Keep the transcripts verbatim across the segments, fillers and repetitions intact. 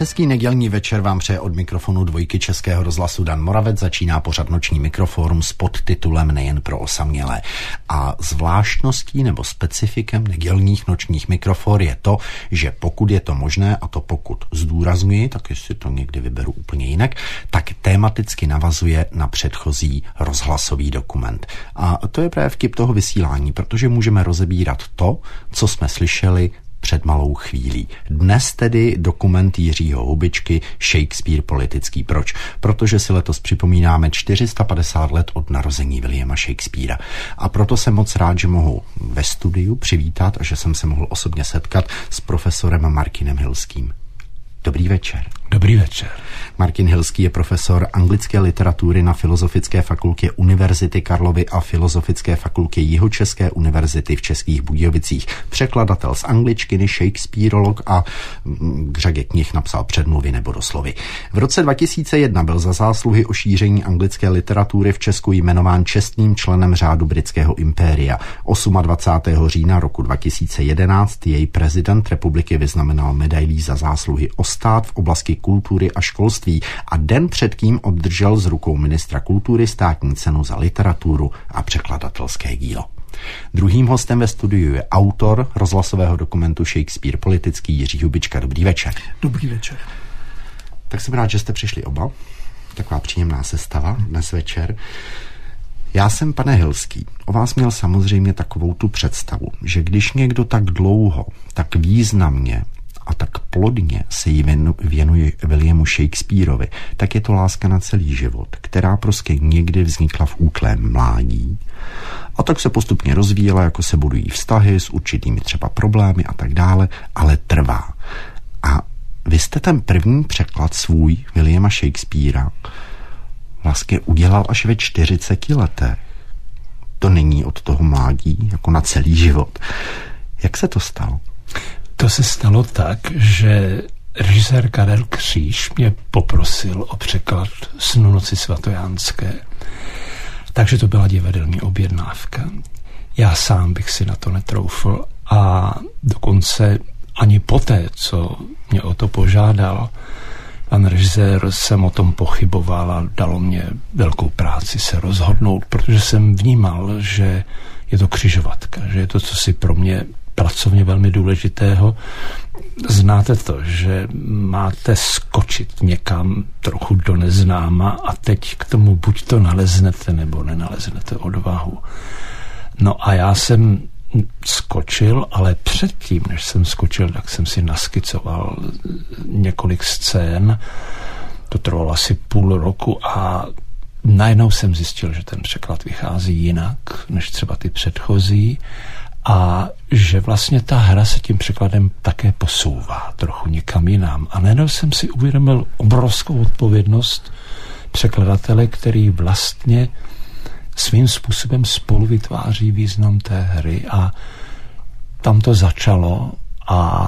Hezký nedělní večer vám přeje od mikrofonu dvojky Českého rozhlasu Dan Moravec. Začíná pořad Noční mikrofórum s podtitulem Nejen pro osamělé. A zvláštností nebo specifikem nedělních nočních mikrofor je to, že pokud je to možné, a to pokud zdůrazňuji, tak jestli to někdy vyberu úplně jinak, tak tematicky navazuje na předchozí rozhlasový dokument. A to je právě vtip toho vysílání, protože můžeme rozebírat to, co jsme slyšeli před malou chvílí. Dnes tedy dokument Jiřího Hubičky Shakespeare politický. Proč? Protože si letos připomínáme čtyři sta padesát let od narození Williama Shakespearea. A proto jsem moc rád, že mohu ve studiu přivítat a že jsem se mohl osobně setkat s profesorem Martinem Hilským. Dobrý večer. Dobrý večer. Martin Hilský je profesor anglické literatury na Filozofické fakultě Univerzity Karlovy a Filozofické fakultě Jihočeské univerzity v Českých Budějovicích. Překladatel z angličtiny, shakespearolog a k řadě knih napsal předmluvy nebo doslovy. V roce dva tisíce jedna byl za zásluhy o šíření anglické literatury v Česku jmenován čestným členem řádu britského impéria. dvacátého osmého října roku dva tisíce jedenáct jej prezident republiky vyznamenal medailí za zásluhy o stát v oblasti kultury a školství a den předtím obdržel z rukou ministra kultury státní cenu za literaturu a překladatelské dílo. Druhým hostem ve studiu je autor rozhlasového dokumentu Shakespeare politický Jiří Hubička. Dobrý večer. Dobrý večer. Tak jsem rád, že jste přišli oba. Taková příjemná sestava dnes večer. Já jsem, pane Hilský, o vás měl samozřejmě takovou tu představu, že když někdo tak dlouho, tak významně a tak plodně se jí věnuje Williamu Shakespeareovi, tak je to láska na celý život, která prostě někdy vznikla v útlém mládí a tak se postupně rozvíjela, jako se budují vztahy s určitými třeba problémy a tak dále, ale trvá. A vy jste ten první překlad svůj Williama Shakespearea vlastně udělal až ve čtyřiceti letech. To není od toho mládí, jako na celý život. Jak se to stalo? To se stalo tak, že režisér Karel Kříž mě poprosil o překlad Snu noci svatojánské. Takže to byla divadelní objednávka. Já sám bych si na to netroufl a dokonce ani poté, co mě o to požádal, pan režisér, jsem o tom pochyboval a dalo mě velkou práci se rozhodnout, protože jsem vnímal, že je to křižovatka, že je to cosi pro mě pracovně velmi důležitého. Znáte to, že máte skočit někam trochu do neznáma a teď k tomu buď to naleznete, nebo nenaleznete odvahu. No a já jsem skočil, ale předtím, než jsem skočil, tak jsem si naskicoval několik scén. To trvalo asi půl roku a najednou jsem zjistil, že ten překlad vychází jinak, než třeba ty předchozí. A že vlastně ta hra se tím překladem také posouvá trochu někam jinam. A najednou jsem si uvědomil obrovskou odpovědnost překladatele, který vlastně svým způsobem spolu vytváří význam té hry a tam to začalo a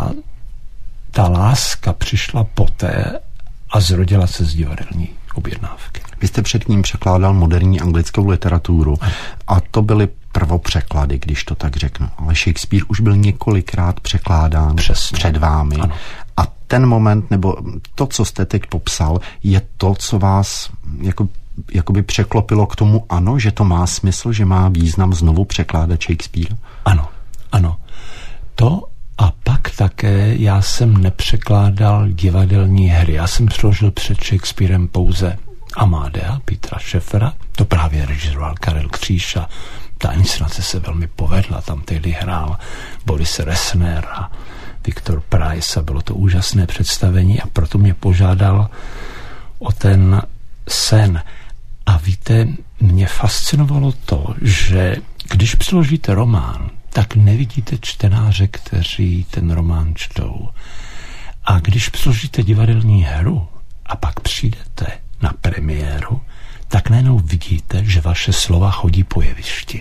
ta láska přišla poté a zrodila se z divadelní objednávky. Vy jste před ním překládal moderní anglickou literaturu a to byly prvopřeklady, když to tak řeknu. Ale Shakespeare už byl několikrát překládán Přesně. před vámi. Ano. A ten moment, nebo to, co jste teď popsal, je to, co vás jako, jakoby překlopilo k tomu ano, že to má smysl, že má význam znovu překládat Shakespeare? Ano, ano. To a pak také já jsem nepřekládal divadelní hry. Já jsem přeložil před Shakespearem pouze Amadea, Petra Scheffera. To právě režiroval Karel Kříž a ta inscenace se velmi povedla. Tam tehdy hrál Boris Resner a Viktor Price a bylo to úžasné představení a proto mě požádal o ten sen. A víte, mě fascinovalo to, že když přeložíte román, tak nevidíte čtenáře, kteří ten román čtou. A když přeložíte divadelní hru a pak přijdete na premiéru, tak najednou vidíte, že vaše slova chodí po jevišti.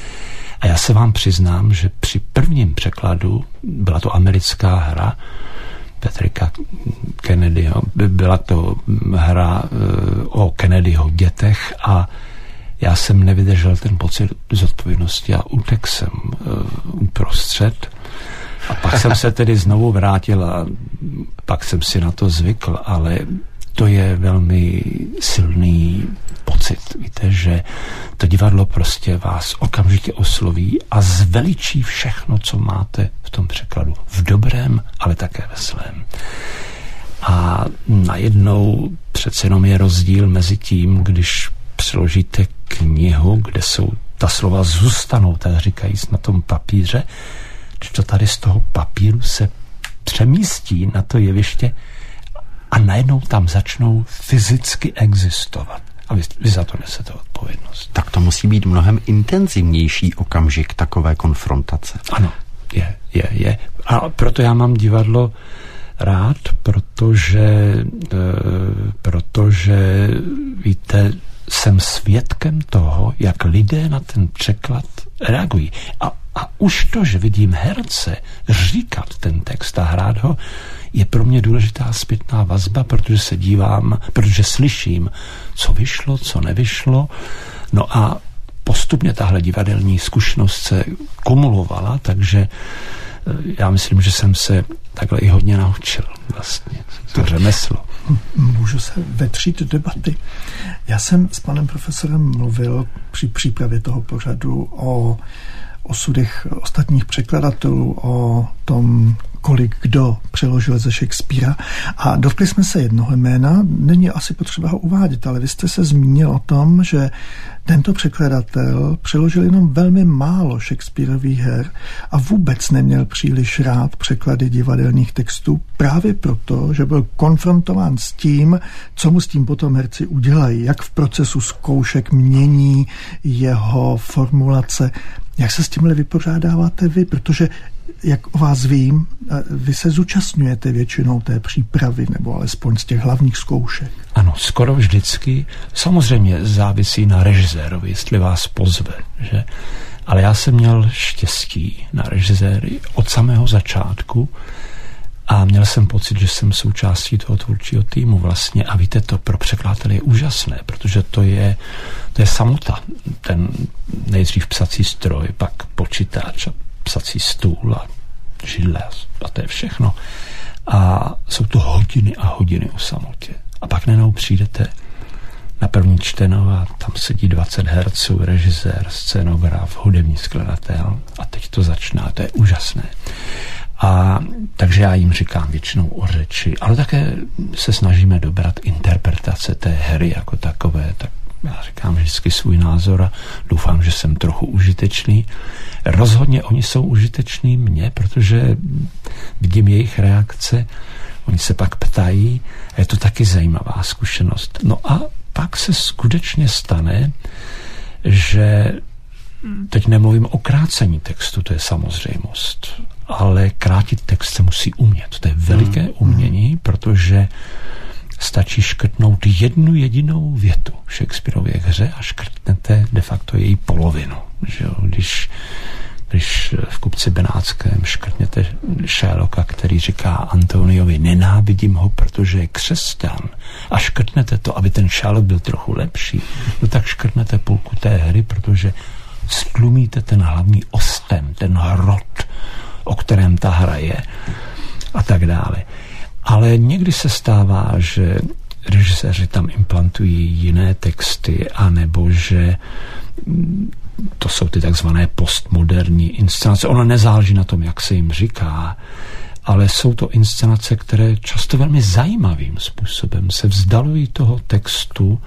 A já se vám přiznám, že při prvním překladu, byla to americká hra Patricka Kennedyho, byla to hra o Kennedyho dětech a já jsem nevydržel ten pocit zodpovědnosti a utekl jsem uprostřed A pak jsem se tedy znovu vrátil a pak jsem si na to zvykl, ale to je velmi silný pocit. Víte, že to divadlo prostě vás okamžitě osloví a zveličí všechno, co máte v tom překladu. V dobrém, ale také ve zlém. A najednou přece jenom je rozdíl mezi tím, když přeložíte knihu, kde jsou ta slova zůstanou, tak říkajíc, na tom papíře, když to tady z toho papíru se přemístí na to jeviště a najednou tam začnou fyzicky existovat. A vy, vy za to nesete odpovědnost. Tak to musí být mnohem intenzivnější okamžik takové konfrontace. Ano, je, je, je. A proto já mám divadlo rád, protože, e, protože víte, jsem svědkem toho, jak lidé na ten překlad reagují. A, a už to, že vidím herce říkat ten text a hrát ho, je pro mě důležitá zpětná vazba, protože se dívám, protože slyším, co vyšlo, co nevyšlo. No a postupně tahle divadelní zkušenost se kumulovala, takže já myslím, že jsem se takhle i hodně naučil vlastně. To řemeslo. Můžu se vetřít debaty. Já jsem s panem profesorem mluvil při přípravě toho pořadu o osudech ostatních překladatelů, o tom, kolik kdo přeložil ze Shakespearea. A dotkli jsme se jednoho jména, není asi potřeba ho uvádět, ale vy jste se zmínil o tom, že tento překladatel přeložil jenom velmi málo Shakespearových her a vůbec neměl příliš rád překlady divadelních textů právě proto, že byl konfrontován s tím, co mu s tím potom herci udělají, jak v procesu zkoušek mění jeho formulace. Jak se s tímhle vypořádáváte vy? Protože jak o vás vím, vy se zúčastňujete většinou té přípravy, nebo alespoň z těch hlavních zkoušek. Ano, skoro vždycky. Samozřejmě závisí na režisérovi, jestli vás pozve, že? Ale já jsem měl štěstí na režiséry od samého začátku a měl jsem pocit, že jsem součástí toho tvůrčího týmu vlastně. A víte, to pro překladatele je úžasné, protože to je, to je samota. Ten nejdřív psací stroj, pak počítač a psací stůl a židle a to je všechno. A jsou to hodiny a hodiny o samotě. A pak najednou přijdete na první čteno a tam sedí dvacet herců, režisér, scénograf, hudební skladatel a teď to začíná, to je úžasné. A takže já jim říkám většinou o řeči, ale také se snažíme dobrat interpretace té hry jako takové, tak já říkám vždycky svůj názor a doufám, že jsem trochu užitečný. Rozhodně oni jsou užiteční mně, protože vidím jejich reakce, oni se pak ptají a je to taky zajímavá zkušenost. No a pak se skutečně stane, že teď nemluvím o krácení textu, to je samozřejmost, ale krátit text se musí umět. To je veliké umění, protože stačí škrtnout jednu jedinou větu v Shakespearově hře a škrtnete de facto její polovinu. Že jo? Když, když v Kupci Benátském škrtněte Sherlocka, který říká Antoniovi, nenávidím ho, protože je křesťan, a škrtnete to, aby ten Sherlock byl trochu lepší, no tak škrtnete půlku té hry, protože stlumíte ten hlavní osten, ten hrot, o kterém ta hra je a tak dále. Ale někdy se stává, že režiséři tam implantují jiné texty, anebo že to jsou ty takzvané postmoderní inscenace. Ono nezáleží na tom, jak se jim říká, ale jsou to inscenace, které často velmi zajímavým způsobem se vzdalují toho textu,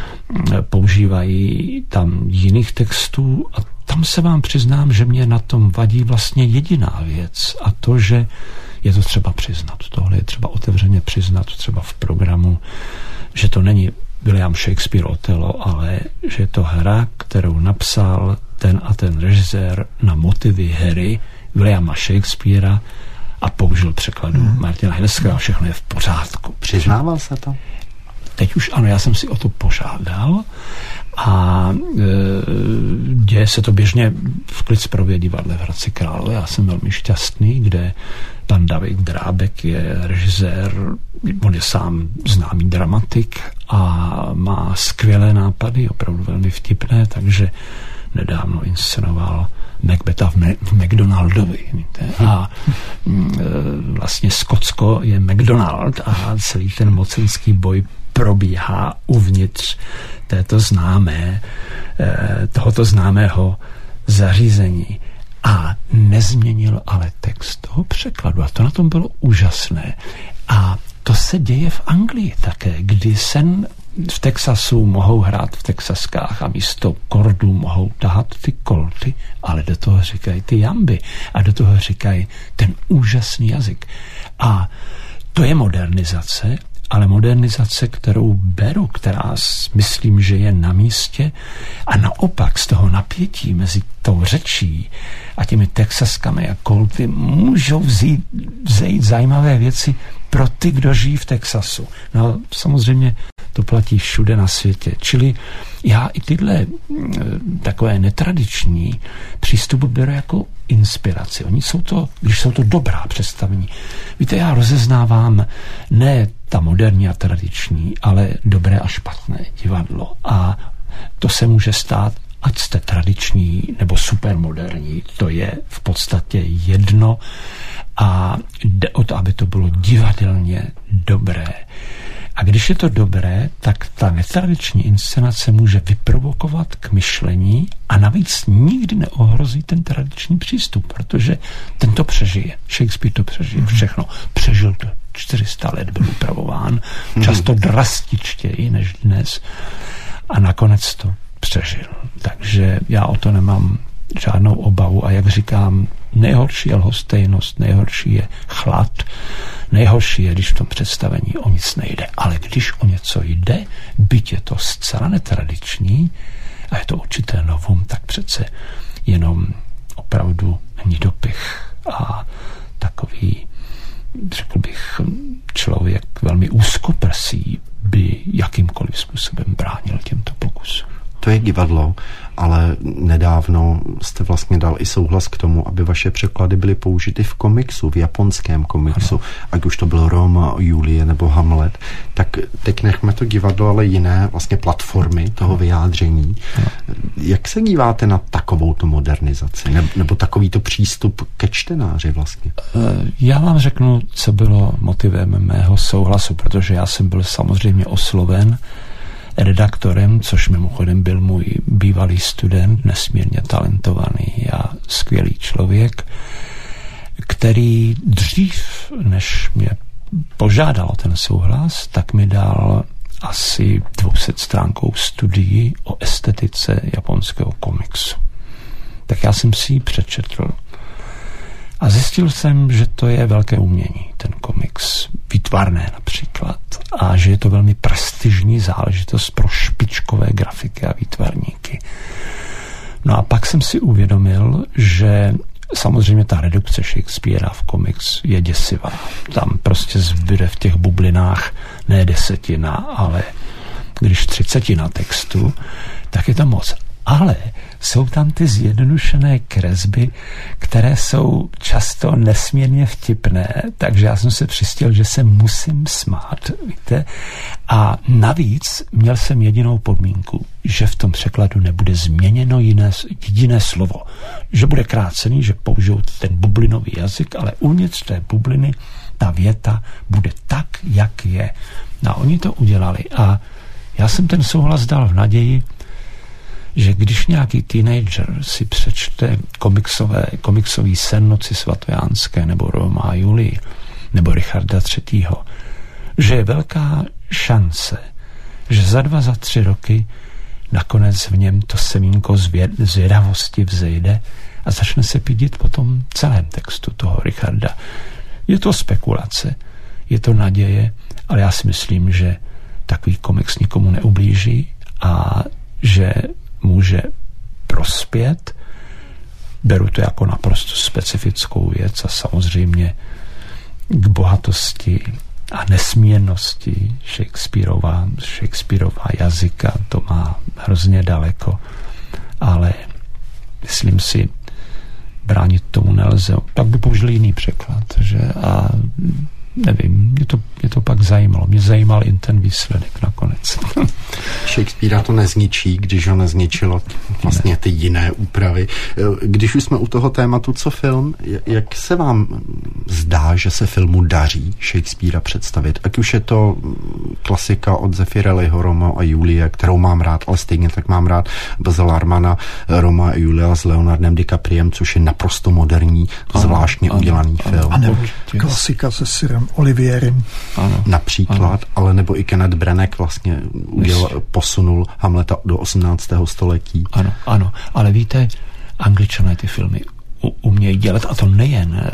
používají tam jiných textů a tam se vám přiznám, že mě na tom vadí vlastně jediná věc a to, že je to třeba přiznat. Tohle je třeba otevřeně přiznat třeba v programu, že to není William Shakespeare Othello, ale že je to hra, kterou napsal ten a ten režisér na motivy hry Williama Shakespearea a použil překladu hmm. Martina Heideggera a všechno je v pořádku. Přiznával se to? Teď už ano, já jsem si o to požádal a e, děje se to běžně v Klitsperově divadle v Hradci Králové. Já jsem velmi šťastný, kde pan David Drábek je režisér, on je sám známý dramatik a má skvělé nápady, opravdu velmi vtipné, takže nedávno inscenoval Macbetha v, Me- v McDonaldovi. Víte? A mm, vlastně Skotsko je McDonald a celý ten mocenský boj probíhá uvnitř této známé, tohoto známého zařízení. A nezměnil ale text toho překladu. A to na tom bylo úžasné. A to se děje v Anglii také, kdy sen v Texasu mohou hrát v texaskách a místo kordů mohou tahat ty kolty, ale do toho říkají ty jamby a do toho říkají ten úžasný jazyk. A to je modernizace, ale modernizace, kterou beru, která myslím, že je na místě a naopak z toho napětí mezi tou řečí a těmi texaskami a kolty můžou vzít, vzít zajímavé věci pro ty, kdo žijí v Texasu. No samozřejmě to platí všude na světě. Čili já i tyhle takové netradiční přístupy beru jako inspiraci. Oni jsou to, když jsou to dobrá představení. Víte, já rozeznávám ne ta moderní a tradiční, ale dobré a špatné divadlo. A to se může stát, ať jste tradiční nebo supermoderní, to je v podstatě jedno a jde o to, aby to bylo divadelně dobré. A když je to dobré, tak ta netradiční inscenace může vyprovokovat k myšlení a navíc nikdy neohrozí ten tradiční přístup, protože ten to přežije. Shakespeare to přežije všechno. Přežil to čtyři sta let, byl upravován, často drastičtěji než dnes a nakonec to přežil. Takže já o to nemám žádnou obavu a jak říkám, nejhorší je lhostejnost, nejhorší je chlad, nejhorší je, když v tom představení o nic nejde. Ale když o něco jde, byť je to zcela netradiční a je to určité novum, tak přece jenom opravdu hnidopich a takový, řekl bych, člověk velmi úzkoprsý by jakýmkoliv způsobem bránil těmto pokusům. To je divadlo, ale nedávno jste vlastně dal i souhlas k tomu, aby vaše překlady byly použity v komiksu, v japonském komiksu, ano. Ať už to bylo Roma, Julie nebo Hamlet, tak teď nechme to divadlo, ale jiné vlastně platformy toho vyjádření. Ano. Jak se díváte na takovouto modernizaci, nebo takovýto přístup ke čtenáři vlastně? Já vám řeknu, co bylo motivem mého souhlasu, protože já jsem byl samozřejmě osloven redaktorem, což mimochodem byl můj bývalý student, nesmírně talentovaný a skvělý člověk, který dřív, než mě požádal o ten souhlas, tak mi dal asi dvousetstránkovou studii o estetice japonského komiksu. Tak já jsem si ji přečetl a zjistil jsem, že to je velké umění, ten komiks, výtvarné například, a že je to velmi prestižní záležitost pro špičkové grafiky a výtvarníky. No a pak jsem si uvědomil, že samozřejmě ta redukce Shakespearea v komiks je děsivá. Tam prostě zbyde v těch bublinách ne desetina, ale když třicetina textu, tak je to moc. Ale jsou tam ty zjednodušené kresby, které jsou často nesmírně vtipné, takže já jsem se přistěl, že se musím smát, víte. A navíc měl jsem jedinou podmínku, že v tom překladu nebude změněno jiné, jediné slovo. Že bude krácený, že použijou ten bublinový jazyk, ale uvnitř té bubliny ta věta bude tak, jak je. No a oni to udělali a já jsem ten souhlas dal v naději, že když nějaký teenager si přečte komiksové, komiksový Sen noci svatojánské nebo Roma a Julii nebo Richarda třetího, že je velká šance, že za dva, za tři roky nakonec v něm to semínko zvědavosti vzejde a začne se pídit po tom celém textu toho Richarda. Je to spekulace, je to naděje, ale já si myslím, že takový komiks nikomu neublíží a že může prospět. Beru to jako naprosto specifickou věc a samozřejmě k bohatosti a nesmírnosti Shakespearova, Shakespearova jazyka to má hrozně daleko, ale myslím si, bránit tomu nelze. Tak by použili jiný překlad, že? A nevím, mě to, mě to pak zajímalo. Mě zajímal jen ten výsledek nakonec. Shakespearea to nezničí, když ho nezničilo vlastně ty jiné úpravy. Když už jsme u toho tématu, co film, jak se vám zdá, že se filmu daří Shakespearea představit? Ať už je to klasika od Zeffirelliho, Romeo a Julie, kterou mám rád, ale stejně tak mám rád Baz Luhrmanna, Romeo a Julia s Leonardem DiCapriem, což je naprosto moderní, ano, zvláštně ano, udělaný ano, film. A nebo klasika se Sirem Olivierem. Ano, například, ano. Ale nebo i Kenneth Branagh vlastně udělal, posunul Hamleta do osmnáctého století. Ano, ano, ale víte, Angličané ty filmy umějí dělat, a to nejen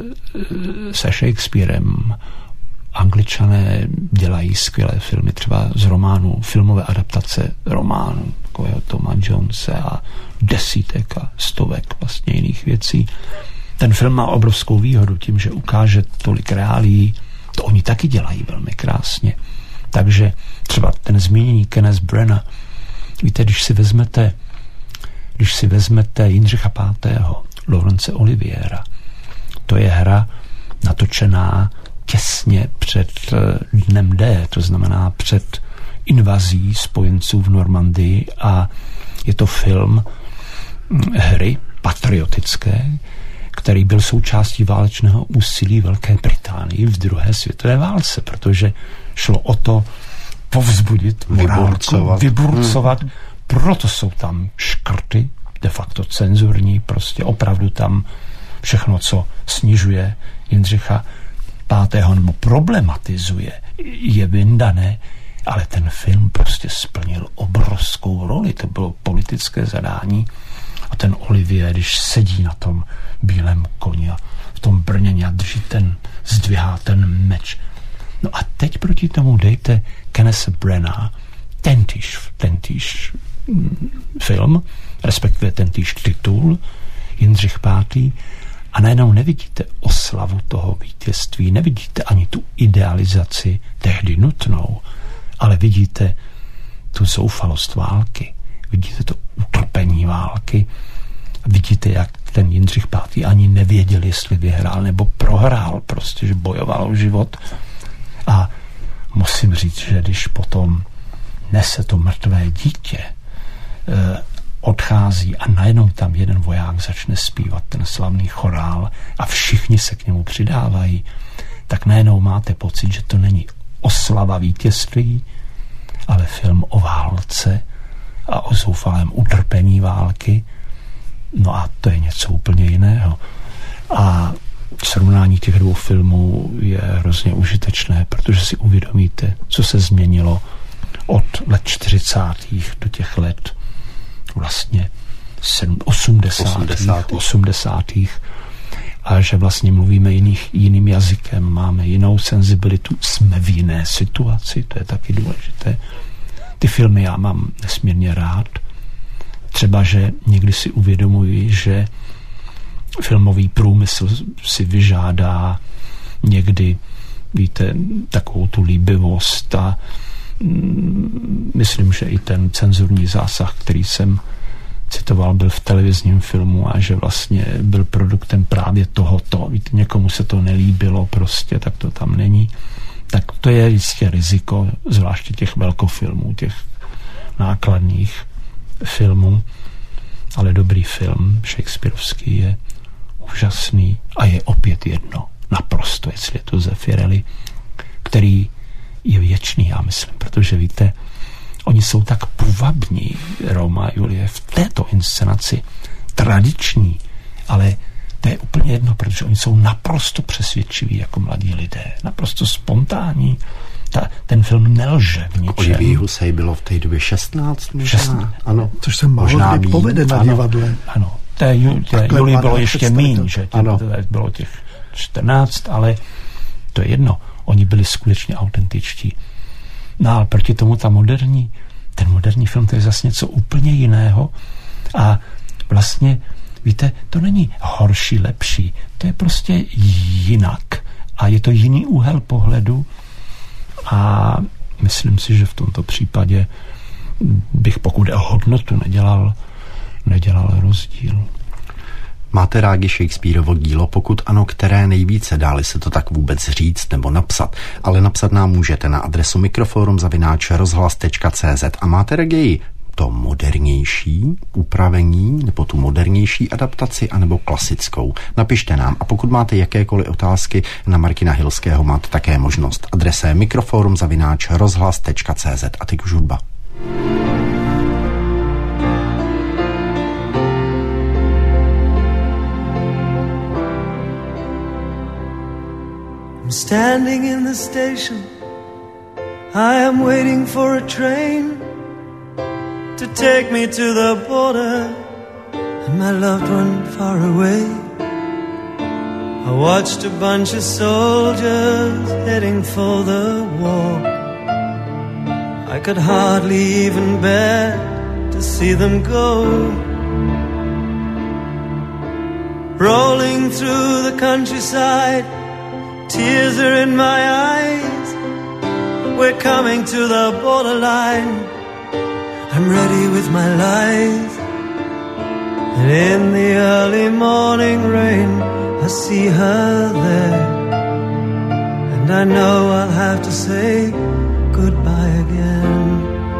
se Shakespearem. Angličané dělají skvělé filmy, třeba z románů, filmové adaptace románů, takového Toma Jonese a desítek a stovek vlastně jiných věcí. Ten film má obrovskou výhodu tím, že ukáže tolik reálí, to oni taky dělají velmi krásně. Takže třeba ten zmíněný Kenneth Branagh, víte, když si vezmete když si vezmete Jindřicha pátého. Laurence Oliviera, to je hra natočená těsně před dnem D, to znamená před invazí spojenců v Normandii, a je to film hry patriotické, který byl součástí válečného úsilí Velké Británii v druhé světové válce, protože šlo o to povzbudit morálku, vyburcovat, hmm. proto jsou tam škrty, de facto cenzurní, prostě opravdu tam všechno, co snižuje Jindřicha pátého nebo problematizuje, je vyndané, ale ten film prostě splnil obrovskou roli, to bylo politické zadání, a ten Olivier, když sedí na tom bílém koni a v tom brnění a drží ten, zdvihá ten meč. No a teď proti tomu dejte Kenneth Branagh, tentýž, tentýž film, respektive tentýž titul, Jindřich pátý, a najednou nevidíte oslavu toho vítězství, nevidíte ani tu idealizaci tehdy nutnou, ale vidíte tu zoufalost války, vidíte to utrpení války, vidíte, jak ten Jindřich pátý ani nevěděl, jestli vyhrál nebo prohrál, prostě, že bojoval o život. A musím říct, že když potom nese to mrtvé dítě, eh, odchází a najednou tam jeden voják začne zpívat ten slavný chorál a všichni se k němu přidávají, tak najednou máte pocit, že to není oslava vítězství, ale film o válce a o zoufalém utrpení války. No a to je něco úplně jiného. A srovnání těch dvou filmů je hrozně užitečné, protože si uvědomíte, co se změnilo od let čtyřicátých do těch let vlastně osmdesátých, osmdesátých a že vlastně mluvíme jiných, jiným jazykem, máme jinou senzibilitu, jsme v jiné situaci, to je taky důležité. Ty filmy já mám nesmírně rád. Třeba, že někdy si uvědomuji, že filmový průmysl si vyžádá někdy, víte, takovou tu líbivost a mm, myslím, že i ten cenzurní zásah, který jsem citoval, byl v televizním filmu a že vlastně byl produktem právě tohoto. Víte, někomu se to nelíbilo prostě, tak to tam není. Tak to je jistě riziko, zvláště těch velkofilmů, těch nákladných filmů, ale dobrý film shakespearovský je úžasný a je opět jedno, naprosto, jestli je to Zeffirelli, který je věčný, já myslím, protože víte, oni jsou tak půvabní, Romeo a Julie, v této inscenaci, tradiční, ale to je úplně jedno, protože oni jsou naprosto přesvědčiví jako mladí lidé, naprosto spontánní. Ta, ten film nelže v ničem. Olivier Hussey bylo v té době šestnáct, možná. Ano. Což se málo kdy povede na divadle. Ano, té, té Julie bylo ještě míň, že ano. Bylo těch čtrnáct, ale to je jedno. Oni byli skutečně autentičtí. No ale proti tomu ta moderní, ten moderní film, to je zase něco úplně jiného a vlastně, víte, to není horší, lepší, to je prostě jinak a je to jiný úhel pohledu a myslím si, že v tomto případě bych, pokud o hodnotu, nedělal, nedělal rozdíl. Máte rádi Shakespearovo dílo? Pokud ano, které nejvíce? Dáli se to tak vůbec říct nebo napsat? Ale napsat nám můžete na adresu mikroforum zavináč rozhlas tečka cé zet. A máte raději to modernější upravení, nebo tu modernější adaptaci, anebo klasickou? Napište nám. A pokud máte jakékoliv otázky na Martina Hilského, máte také možnost. Adresa je mikroforum zavináč rozhlas tečka cé zet. A teď už hudba. I'm standing in the station. I am waiting for a train to take me to the border and my loved one far away. I watched a bunch of soldiers heading for the war. I could hardly even bear to see them go. Rolling through the countryside, tears are in my eyes. We're coming to the borderline. I'm ready with my lies. And in the early morning rain, I see her there. And I know I'll have to say goodbye again.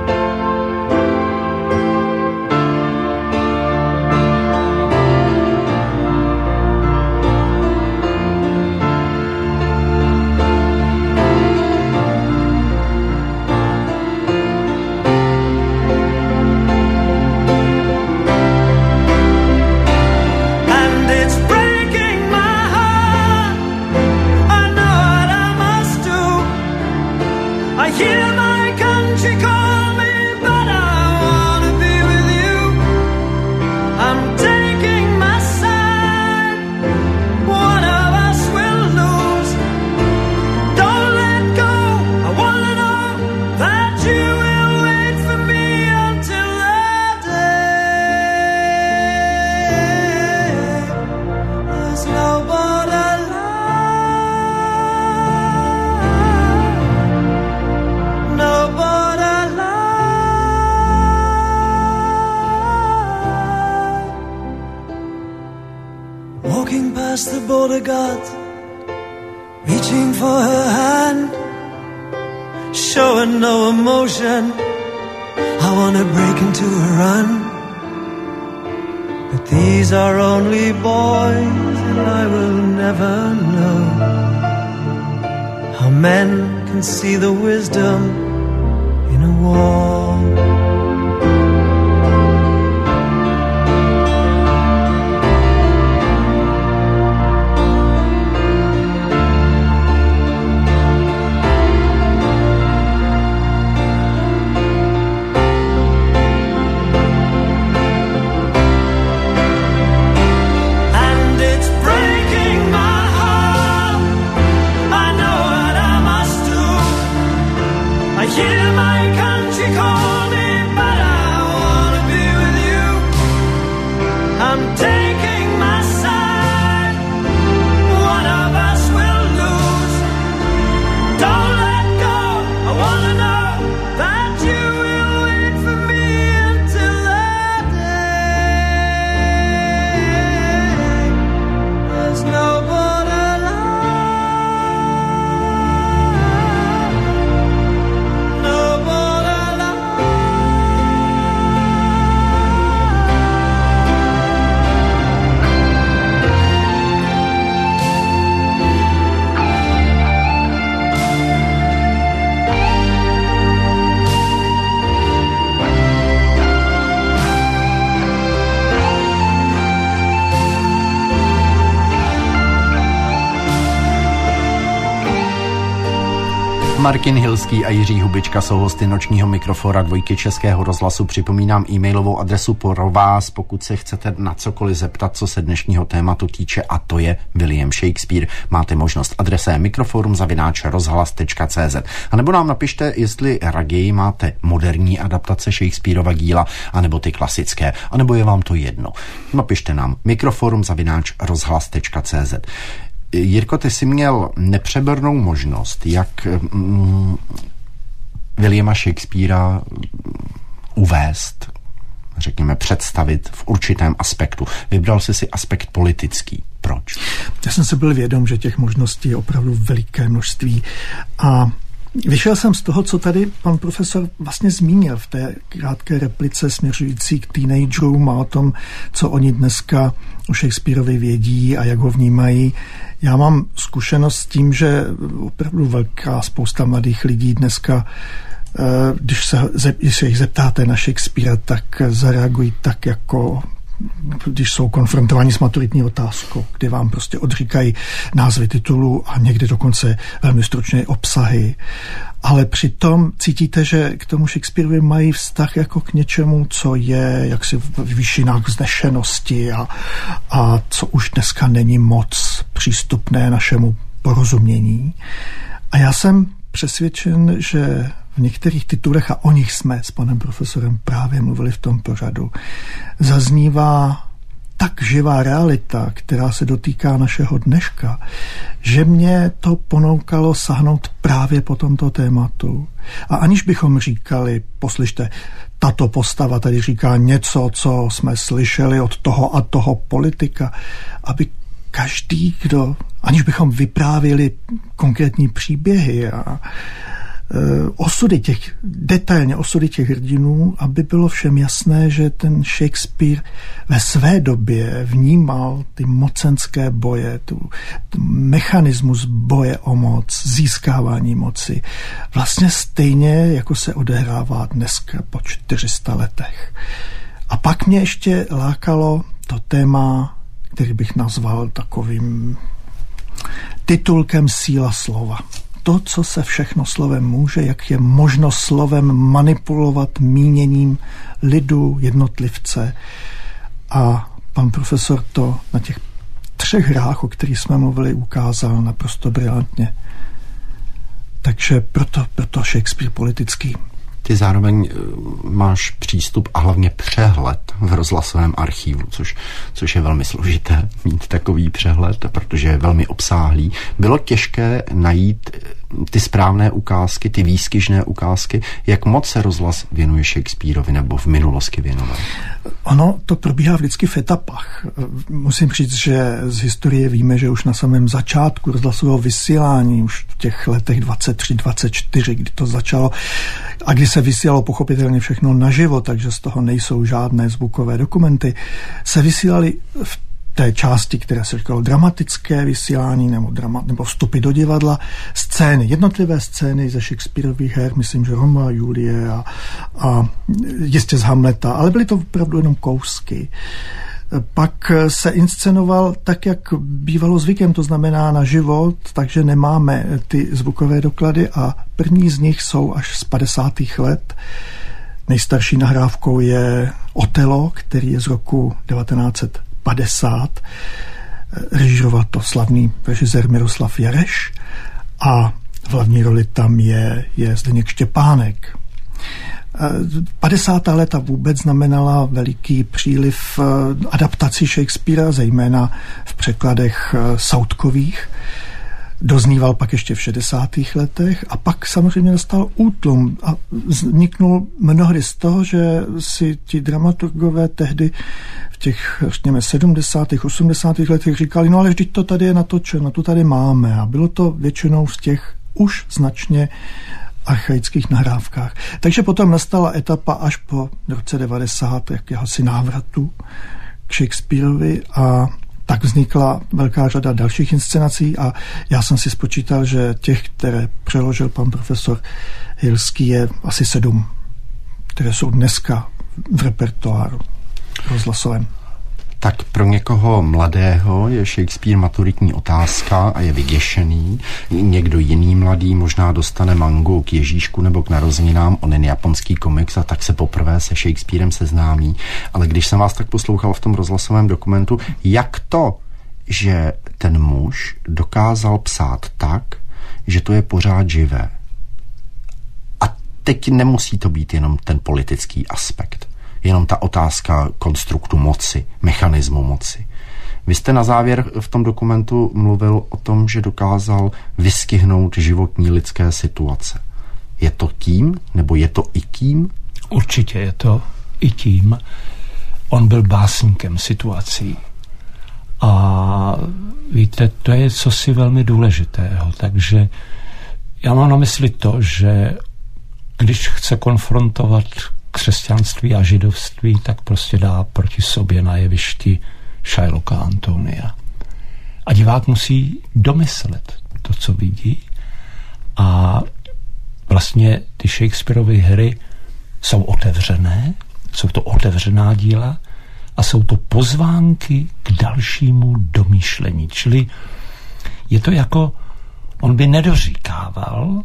Reaching for her hand, showing no emotion. I wanna break into a run, but these are only boys, and I will never know how men can see the wisdom in a war. Martin Hilský a Jiří Hubička jsou hosty nočního mikrofora Dvojky Českého rozhlasu. Připomínám e-mailovou adresu pro vás, pokud se chcete na cokoliv zeptat, co se dnešního tématu týče, a to je William Shakespeare. Máte možnost. Adresa je mikroforum zavináč rozhlas tečka cé zet. A nebo nám napište, jestli raději máte moderní adaptace Shakespearova díla, anebo ty klasické, anebo je vám to jedno. Napište nám mikroforum zavináč rozhlas tečka cé zet. Jirko, ty jsi měl nepřebernou možnost, jak mm, Williama Shakespearea uvést řekněme, představit v určitém aspektu. Vybral jsi si aspekt politický. Proč? Já jsem si byl vědom, že těch možností je opravdu veliké množství a vyšel jsem z toho, co tady pan profesor vlastně zmínil v té krátké replice směřující k teenagerům a o tom, co oni dneska o Shakespeareovi vědí a jak ho vnímají. Já mám zkušenost s tím, že opravdu velká spousta mladých lidí dneska, když se, když se jich zeptáte na Shakespearea, tak zareagují tak, jako když jsou konfrontováni s maturitní otázkou, kdy vám prostě odříkají názvy titulů a někdy dokonce velmi stručné obsahy. Ale přitom cítíte, že k tomu Shakespeareovi mají vztah jako k něčemu, co je jaksi v výšinách vznešenosti a, a co už dneska není moc přístupné našemu porozumění. A já jsem přesvědčen, že v některých titulech, a o nich jsme s panem profesorem právě mluvili v tom pořadu, zaznívá tak živá realita, která se dotýká našeho dneška, že mě to ponoukalo sahnout právě po tomto tématu. A aniž bychom říkali, poslyšte, tato postava tady říká něco, co jsme slyšeli od toho a toho politika, aby každý, kdo, aniž bychom vyprávěli konkrétní příběhy a osudy těch, detailně osudy těch hrdinů, aby bylo všem jasné, že ten Shakespeare ve své době vnímal ty mocenské boje, tu, tu mechanismus boje o moc, získávání moci. Vlastně stejně, jako se odehrává dneska po čtyři sta letech. A pak mě ještě lákalo to téma, který bych nazval takovým titulkem síla slova. To, co se všechno slovem může, jak je možno slovem manipulovat míněním lidu, jednotlivce. A pan profesor to na těch třech hrách, o kterých jsme mluvili, ukázal naprosto brilantně. Takže proto, proto Shakespeare politický. Ty zároveň máš přístup a hlavně přehled v rozhlasovém archivu, což, což je velmi složité mít takový přehled, protože je velmi obsáhlý. Bylo těžké najít ty správné ukázky, ty výskyžné ukázky, jak moc se rozhlas věnuje Shakespeareovi nebo v minulosti věnoval? Ono to probíhá vždycky v etapách. Musím říct, že z historie víme, že už na samém začátku rozhlasového vysílání, už v těch letech dvacet tři dvacet čtyři, kdy to začalo, a kdy se vysílalo pochopitelně všechno naživo, takže z toho nejsou žádné zvukové dokumenty, se vysílali v té části, které se říkalo dramatické vysílání nebo, drama, nebo vstupy do divadla, scény, jednotlivé scény ze Shakespeareových her, myslím, že Romea a Julie a, a jistě z Hamleta, ale byly to opravdu jenom kousky. Pak se inscenoval tak, jak bývalo zvykem, to znamená na život, takže nemáme ty zvukové doklady a první z nich jsou až z padesátých let. Nejstarší nahrávkou je Otelo, který je z roku devatenáct set padesát. Režíroval to slavný režisér Miroslav Jareš a v hlavní roli tam je, je Zdeněk Štěpánek. padesátá léta vůbec znamenala veliký příliv adaptací Shakespearea, zejména v překladech Soutkových. Dozníval pak ještě v šedesátých letech a pak samozřejmě nastal útlum a vzniknul mnohdy z toho, že si ti dramaturgové tehdy v těch, řekněme, sedmdesátých, osmdesátých letech říkali, no ale vždyť to tady je natočeno, to tady máme a bylo to většinou v těch už značně archaických nahrávkách. Takže potom nastala etapa až po roce devadesát jakéhosi návratu k Shakespeareovi a tak vznikla velká řada dalších inscenací a já jsem si spočítal, že těch, které přeložil pan profesor Hilský, je asi sedm, které jsou dneska v repertoáru rozhlasovém. Tak pro někoho mladého je Shakespeare maturitní otázka a je vyděšený. Někdo jiný mladý možná dostane mangu k Ježíšku nebo k narozeninám, onen japonský komiks, a tak se poprvé se Shakespearem seznámí. Ale když jsem vás tak poslouchal v tom rozhlasovém dokumentu, jak to, že ten muž dokázal psát tak, že to je pořád živé? A teď nemusí to být jenom ten politický aspekt. Jenom ta otázka konstruktu moci, mechanismu moci. Vy jste na závěr v tom dokumentu mluvil o tom, že dokázal vystihnout životní lidské situace. Je to tím, nebo je to i tím? Určitě je to i tím, on byl básníkem situací. A víte, to je cosi velmi důležitého. Takže já mám na mysli to, že když chce konfrontovat křesťanství a židovství, tak prostě dá proti sobě na jevišti Shylocka Antonia. A divák musí domyslet to, co vidí. A vlastně ty Shakespearovy hry jsou otevřené, jsou to otevřená díla a jsou to pozvánky k dalšímu domýšlení. Čili je to jako, on by nedoříkával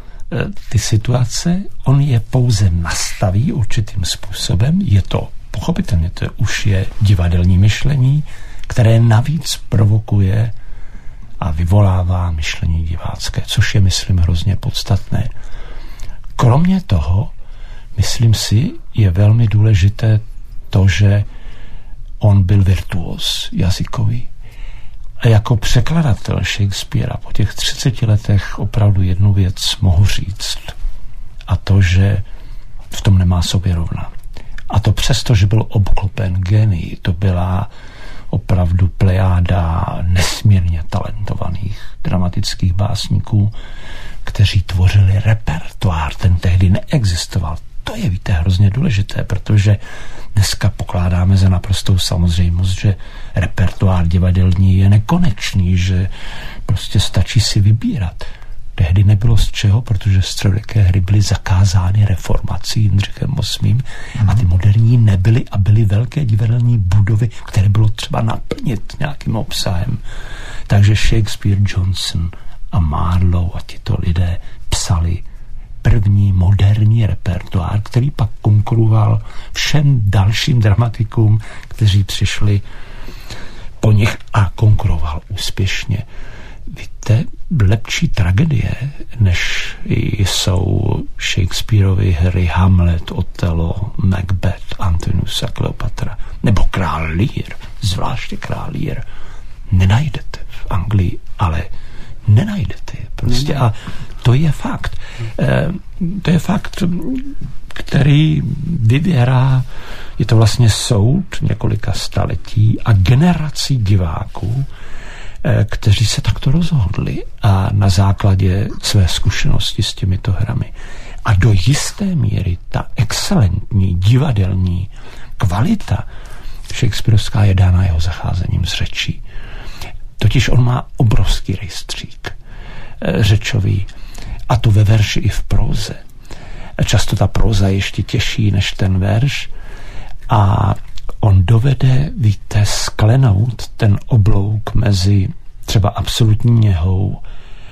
ty situace, on je pouze nastaví určitým způsobem, je to pochopitelně, to už je divadelní myšlení, které navíc provokuje a vyvolává myšlení divácké, což je, myslím, hrozně podstatné. Kromě toho, myslím si, je velmi důležité to, že on byl virtuos jazykový. A jako překladatel Shakespearea po těch třiceti letech opravdu jednu věc mohu říct. A to, že v tom nemá sobě rovna. A to přesto, že byl obklopen genii, to byla opravdu plejáda nesmírně talentovaných dramatických básníků, kteří tvořili repertoár, ten tehdy neexistoval. To je, víte, hrozně důležité, protože dneska pokládáme za naprostou samozřejmost, že repertoár divadelní je nekonečný, že prostě stačí si vybírat. Tehdy nebylo z čeho, protože středověké hry byly zakázány reformací Jindřichem osmým a ty moderní nebyly a byly velké divadelní budovy, které bylo třeba naplnit nějakým obsahem. Takže Shakespeare, Johnson a Marlowe a tito lidé psali první moderní repertoár, který pak konkuroval všem dalším dramatikům, kteří přišli po nich a konkuroval úspěšně. Víte, lepší tragedie, než jsou Shakespearovy hry Hamlet, Othello, Macbeth, Antonius a Kleopatra, nebo Král Lear, zvláště Král Lear, nenajdete v Anglii, ale nenajdete je prostě. A to je fakt. E, to je fakt, který vyvěrá, je to vlastně soud několika staletí a generací diváků, e, kteří se takto rozhodli a na základě své zkušenosti s těmito hrami. A do jisté míry ta excelentní divadelní kvalita shakespearovská je dána jeho zacházením s řečí. Totiž on má obrovský rejstřík e, řečový, a to ve verši i v próze. Často ta próza je ještě těžší než ten verš a on dovede, víte, sklenout ten oblouk mezi třeba absolutní něhou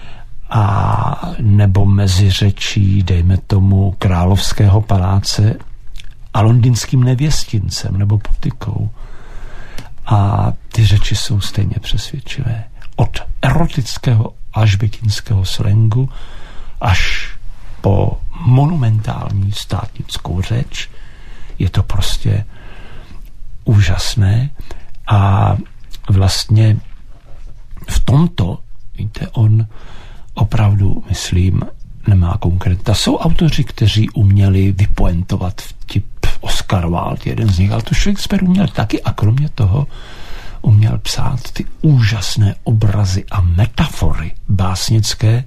a nebo mezi řečí, dejme tomu, královského paláce a londýnským nevěstincem nebo potykou. A ty řeči jsou stejně přesvědčivé. Od erotického alžbětinského slangu až po monumentální státnickou řeč je to prostě úžasné a vlastně v tomto, víte, on opravdu, myslím, nemá konkrétita. Jsou autoři, kteří uměli vypoentovat vtip, Oscar Wilde, jeden z nich, ale to Shakespeare uměl taky a kromě toho uměl psát ty úžasné obrazy a metafory básnické,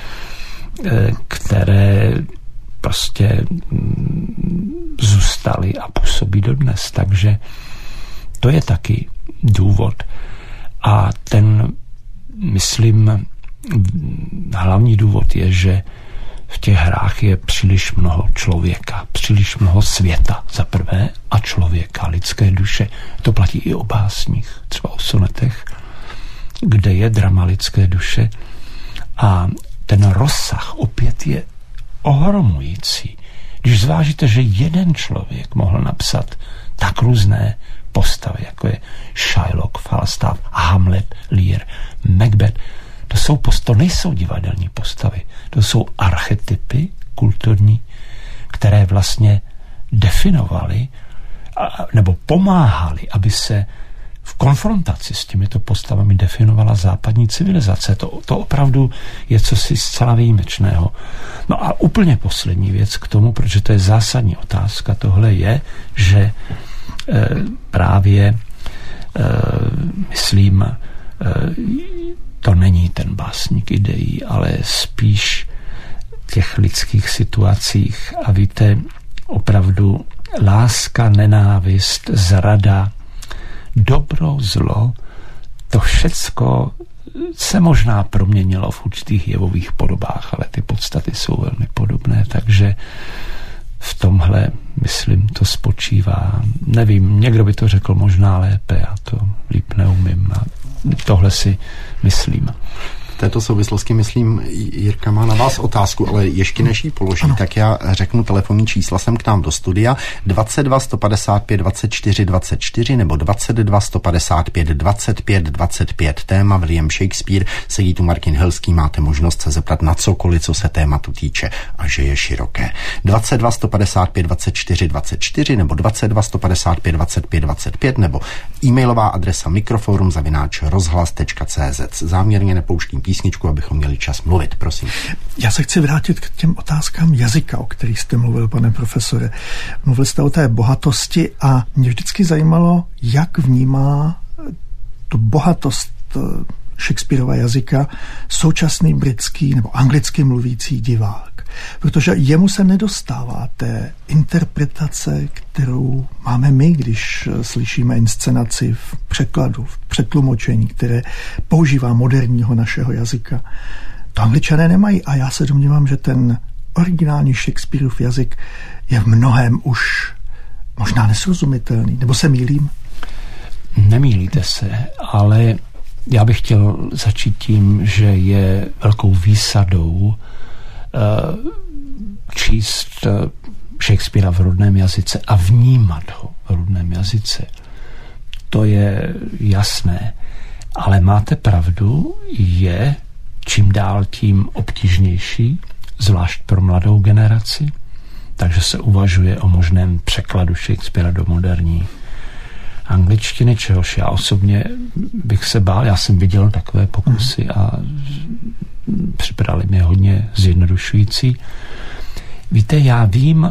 které prostě zůstaly a působí dodnes. Takže to je taky důvod. A ten, myslím, hlavní důvod je, že v těch hrách je příliš mnoho člověka, příliš mnoho světa za prvé a člověka, lidské duše. To platí i o básních, třeba o sonetech, kde je drama lidské duše a ten rozsah opět je ohromující. Když zvážíte, že jeden člověk mohl napsat tak různé postavy, jako je Shylock, Falstaff, Hamlet, Lear, Macbeth, to jsou post- to nejsou divadelní postavy, to jsou archetypy kulturní, které vlastně definovaly nebo pomáhaly, aby se v konfrontaci s těmito postavami definovala západní civilizace. To, to opravdu je cosi zcela výjimečného. No a úplně poslední věc k tomu, protože to je zásadní otázka, tohle je, že e, právě e, myslím, e, to není ten básník ideí, ale spíš těch lidských situacích. A víte, opravdu láska, nenávist, zrada, dobro, zlo, to všecko se možná proměnilo v určitých jevových podobách, ale ty podstaty jsou velmi podobné, takže v tomhle, myslím, to spočívá. Nevím, někdo by to řekl možná lépe, já to líp neumím a tohle si myslím. V této souvislosti, myslím, Jirka má na vás otázku, ale ještě než ji položí, ano. Tak já řeknu telefonní čísla sem k nám do studia dvacet dva sto padesát pět dvacet čtyři dvacet čtyři nebo dvacet dva sto padesát pět dvacet pět dvacet pět. Téma William Shakespeare, sedí tu Martin Helský, máte možnost se zeptat na cokoliv, co se tématu týče a že je široké. dvacet dva sto padesát pět dvacet čtyři dvacet čtyři nebo dvacet dva sto padesát pět dvacet pět dvacet pět nebo e-mailová adresa mikroforum zavináč rozhlas tečka cé zet. Záměrně nepouštím písničku, abychom měli čas mluvit, prosím. Já se chci vrátit k těm otázkám jazyka, o kterých jste mluvil, pane profesore. Mluvil jste o té bohatosti a mě vždycky zajímalo, jak vnímá tu bohatost Shakespearova jazyka současný britský nebo anglicky mluvící divák. Protože jemu se nedostává té interpretace, kterou máme my, když slyšíme inscenaci v překladu, v přetlumočení, které používá moderního našeho jazyka. To Angličané nemají a já se domnívám, že ten originální Shakespearův jazyk je v mnohém už možná nesrozumitelný. Nebo se mýlím? Nemýlíte se, ale já bych chtěl začít tím, že je velkou výsadou číst Shakespearea v rodném jazyce a vnímat ho v rodném jazyce. To je jasné. Ale máte pravdu, je čím dál tím obtížnější, zvlášť pro mladou generaci, takže se uvažuje o možném překladu Shakespearea do moderní angličtiny, čehož já osobně bych se bál. Já jsem viděl takové pokusy a připadali mi hodně zjednodušující. Víte, já vím,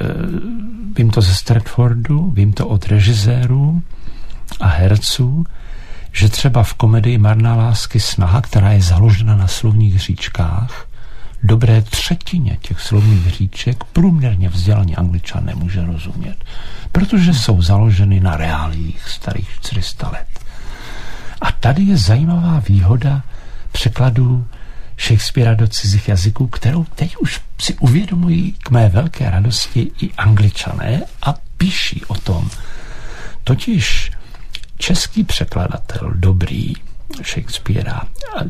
vím to ze Stratfordu, vím to od režisérů a herců, že třeba v komedii Marná lásky snaha, která je založena na slovních hříčkách, dobré třetině těch slovních hříček průměrně vzdělaný Angličan nemůže rozumět, protože jsou založeny na reáliích starých čtyři sta let. A tady je zajímavá výhoda překladů Shakespearea do cizích jazyků, kterou teď už si uvědomují k mé velké radosti i Angličané a píší o tom. Totiž český překladatel dobrý Shakespearea,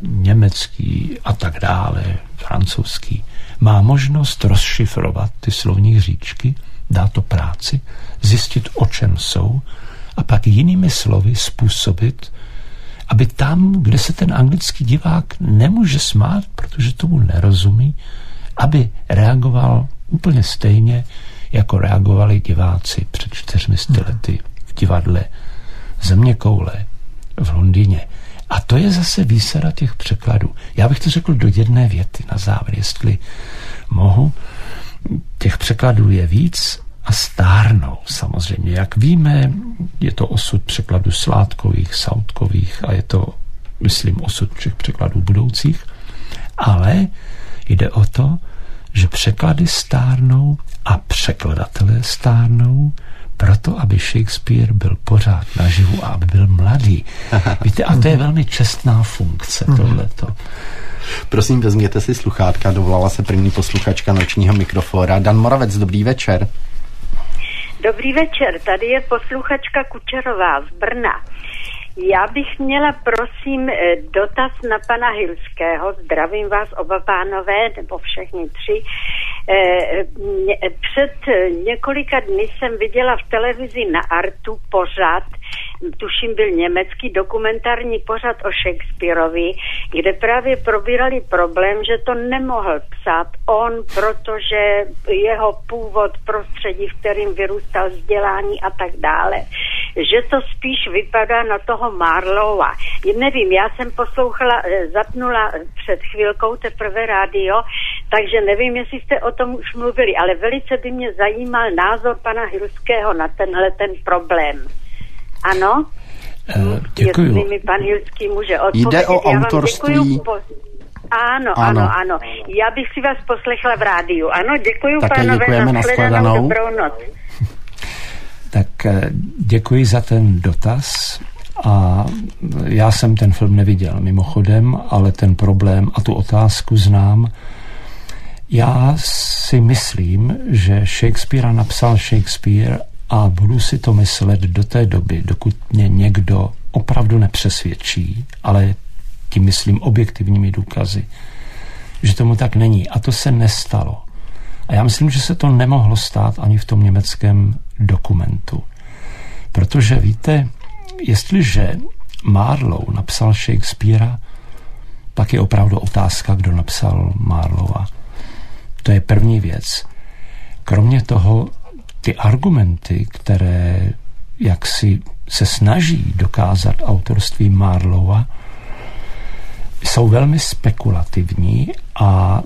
německý a tak dále, francouzský, má možnost rozšifrovat ty slovní hříčky, dá to práci, zjistit, o čem jsou a pak jinými slovy způsobit, aby tam, kde se ten anglický divák nemůže smát, protože tomu nerozumí, aby reagoval úplně stejně, jako reagovali diváci před čtyřmi sty lety v divadle Zeměkoule v Londýně. A to je zase výsada těch překladů. Já bych to řekl do jedné věty na závěr, jestli mohu. Těch překladů je víc a stárnou samozřejmě. Jak víme, je to osud překladů Sládkových, Sautkových a je to, myslím, osud všech překladů budoucích. Ale jde o to, že překlady stárnou a překladatelé stárnou proto, aby Shakespeare byl pořád naživu a aby byl mladý. Víte, a to je velmi čestná funkce, tohleto. Prosím, vezměte si sluchátka, dovolala se první posluchačka nočního mikrofóra. Dan Moravec, dobrý večer. Dobrý večer, tady je posluchačka Kučerová z Brna. Já bych měla, prosím, dotaz na pana Hilského. Zdravím vás oba pánové, nebo všechny tři. Před několika dny jsem viděla v televizi na Artu pořad tuším byl německý dokumentární pořad o Shakespeareovi, kde právě probírali problém, že to nemohl psát on, protože jeho původ, prostředí, v kterým vyrůstal, vzdělání a tak dále, že to spíš vypadá na toho Marlowa. Nevím, já jsem poslouchala, zapnula před chvílkou teprve rádio, takže nevím, jestli jste o tom už mluvili, ale velice by mě zajímal názor pana Hilského na tenhle ten problém. Ano? Uh, děkuju. Jestli mi pan Hilský může odpovědět. Jde o autorství. Po... Ano, ano, ano, ano. Já bych si vás poslechla v rádiu. Ano, děkuju také pánové, děkujeme, nashledanou, dobrou noc. Tak děkuji za ten dotaz. A já jsem ten film neviděl mimochodem, ale ten problém a tu otázku znám. Já si myslím, že Shakespearea napsal Shakespeare a budu si to myslet do té doby, dokud mě někdo opravdu nepřesvědčí, ale tím myslím objektivními důkazy, že tomu tak není. A to se nestalo. A já myslím, že se to nemohlo stát ani v tom německém dokumentu. Protože víte, jestliže Marlowe napsal Shakespearea, pak je opravdu otázka, kdo napsal Marlowa. To je první věc. Kromě toho, ty argumenty, které jaksi se snaží dokázat autorství Marlowa, jsou velmi spekulativní a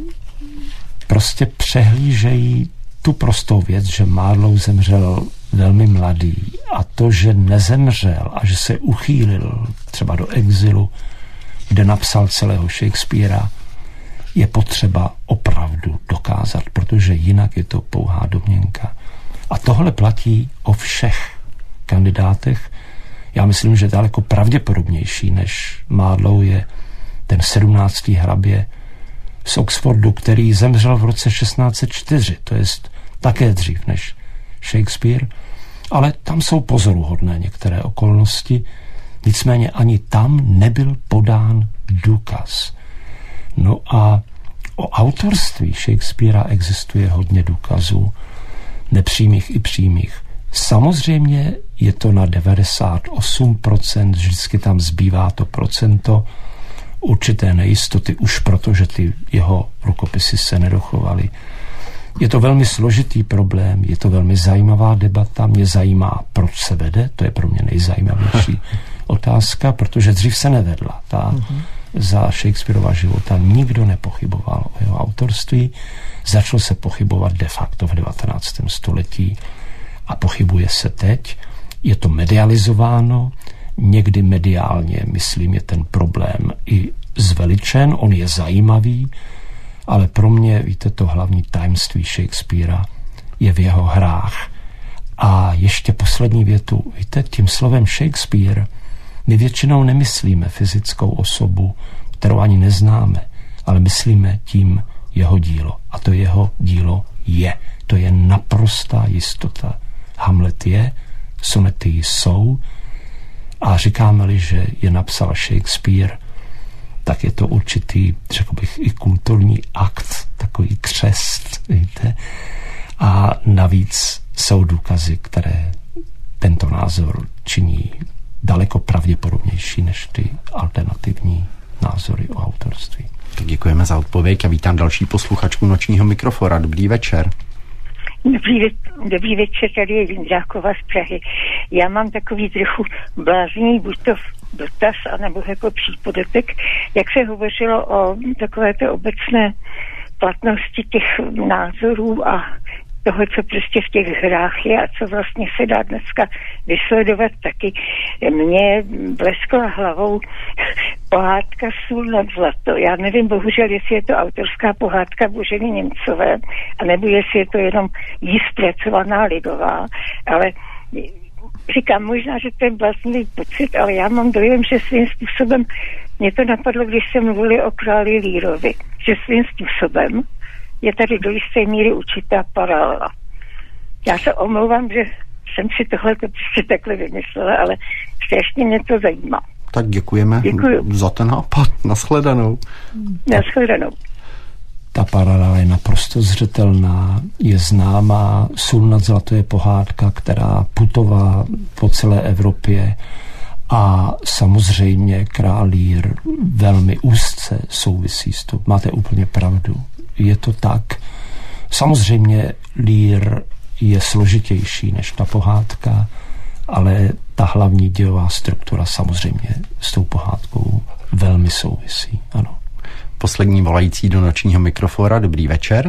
prostě přehlížejí tu prostou věc, že Marlowe zemřel velmi mladý a to, že nezemřel a že se uchýlil třeba do exilu, kde napsal celého Shakespearea, je potřeba opravdu dokázat, protože jinak je to pouhá domněnka. A tohle platí o všech kandidátech. Já myslím, že daleko pravděpodobnější než Marlowe je ten sedmnáctý hrabě z Oxfordu, který zemřel v roce šestnáct set čtyři, to jest také dřív než Shakespeare, ale tam jsou pozoruhodné některé okolnosti, nicméně ani tam nebyl podán důkaz. No a o autorství Shakespearea existuje hodně důkazů, nepřímých i přímých. Samozřejmě je to na devadesát osm procent, vždycky tam zbývá to procento určité nejistoty, už protože ty jeho rukopisy se nedochovaly. Je to velmi složitý problém, je to velmi zajímavá debata, mě zajímá, proč se vede, to je pro mě nejzajímavější otázka, protože dřív se nevedla. Ta uh-huh. Za Shakespearova života nikdo nepochyboval o jeho autorství, začalo se pochybovat de facto v devatenáctém století a pochybuje se teď. Je to medializováno, někdy mediálně, myslím, je ten problém i zveličen, on je zajímavý, ale pro mě, víte, to hlavní tajemství Shakespearea je v jeho hrách. A ještě poslední větu, víte, tím slovem Shakespeare my většinou nemyslíme fyzickou osobu, kterou ani neznáme, ale myslíme tím jeho dílo. A to jeho dílo je. To je naprostá jistota. Hamlet je, sonety jsou, a říkáme-li, že je napsal Shakespeare, tak je to určitý, řekl bych, i kulturní akt, takový křest, víte. A navíc jsou důkazy, které tento názor činí daleko pravděpodobnější než ty alternativní názory o autorství. Tak děkujeme za odpověď a vítám další posluchačku Nočního mikrofora. Dobrý večer. Dobrý, dobrý večer, tady je Vindráková z Prahy. Já mám takový trochu blázný buď to dotaz, anebo jako přípodotek, jak se hovořilo o takovéto obecné platnosti těch názorů a toho, co prostě v těch hrách je a co vlastně se dá dneska vysledovat taky. Mně bleskla hlavou pohádka Sůl nad zlato. Já nevím, bohužel, jestli je to autorská pohádka Boženy Němcové, anebo jestli je to jenom jí zpracovaná lidová, ale říkám, možná, že to je bláznivý pocit, ale já mám dojem, že svým způsobem mě to napadlo, když se mluvili o králi Lírovi, že svým způsobem je tady do jisté míry určitá paralela. Já se omlouvám, že jsem si tohle prostě takhle vymyslela, ale strašně mě to zajímá. Tak děkujeme Děkuju. za ten nápad. Nashledanou. Nashledanou. ta paralela je naprosto zřetelná, je známá, Sůl nad zlato je pohádka, která putovala po celé Evropě a samozřejmě Král Lear velmi úzce souvisí s tím. Máte úplně pravdu. Je to tak. Samozřejmě Lear je složitější než ta pohádka, ale ta hlavní dějová struktura samozřejmě s tou pohádkou velmi souvisí. Ano. Poslední volající do nočního mikrofora. Dobrý večer.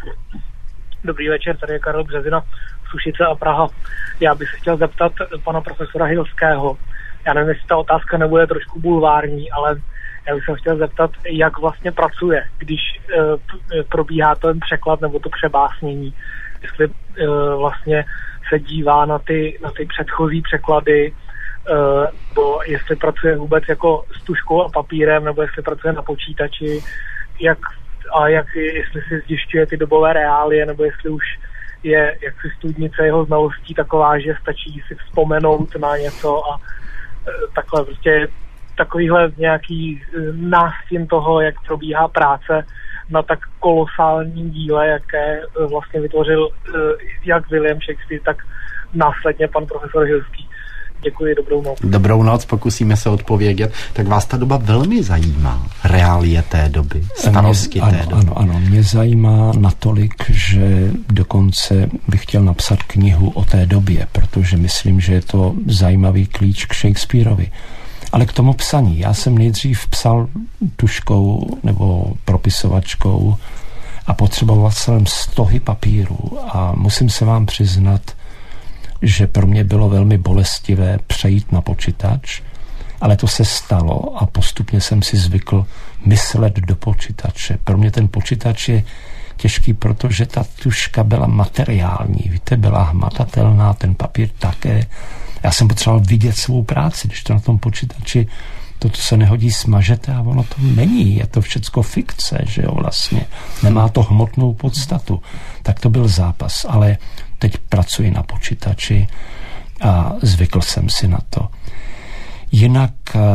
Dobrý večer, tady je Karel Březina, Sušice a Praha. Já bych se chtěl zeptat pana profesora Hilského. Já nevím, jestli ta otázka nebude trošku bulvární, ale já bych se chtěl zeptat, jak vlastně pracuje, když e, probíhá ten překlad nebo to přebásnění. Jestli e, vlastně se dívá na ty, na ty předchozí překlady, Uh, bo jestli pracuje vůbec jako s tužkou a papírem, nebo jestli pracuje na počítači, jak, a jak, jestli si zjišťuje ty dobové reálie, nebo jestli už je jaksi studnice jeho znalostí taková, že stačí si vzpomenout na něco a uh, takhle prostě takovýhle nějaký uh, nástin toho, jak probíhá práce na tak kolosálním díle, jaké uh, vlastně vytvořil uh, jak William Shakespeare, tak následně pan profesor Hilský. Děkuji, dobrou noc. Dobrou noc, pokusíme se odpovědět. Tak vás ta doba velmi zajímá, reálie té doby, starosti mě, té ano, doby. Ano, ano, mě zajímá natolik, že dokonce bych chtěl napsat knihu o té době, protože myslím, že je to zajímavý klíč k Shakespeareovi. Ale k tomu psaní. Já jsem nejdřív psal tužkou nebo propisovačkou a potřeboval jsem stohy papíru a musím se vám přiznat, že pro mě bylo velmi bolestivé přejít na počítač, ale to se stalo a postupně jsem si zvykl myslet do počítače. Pro mě ten počítač je těžký, protože ta tužka byla materiální, víte, byla hmatatelná, ten papír také. Já jsem potřeboval vidět svou práci, když to na tom počítači toto se nehodí, smažete a ono to není, je to všecko fikce, že jo, vlastně. Nemá to hmotnou podstatu. Tak to byl zápas, ale teď pracuji na počítači a zvykl jsem si na to. Jinak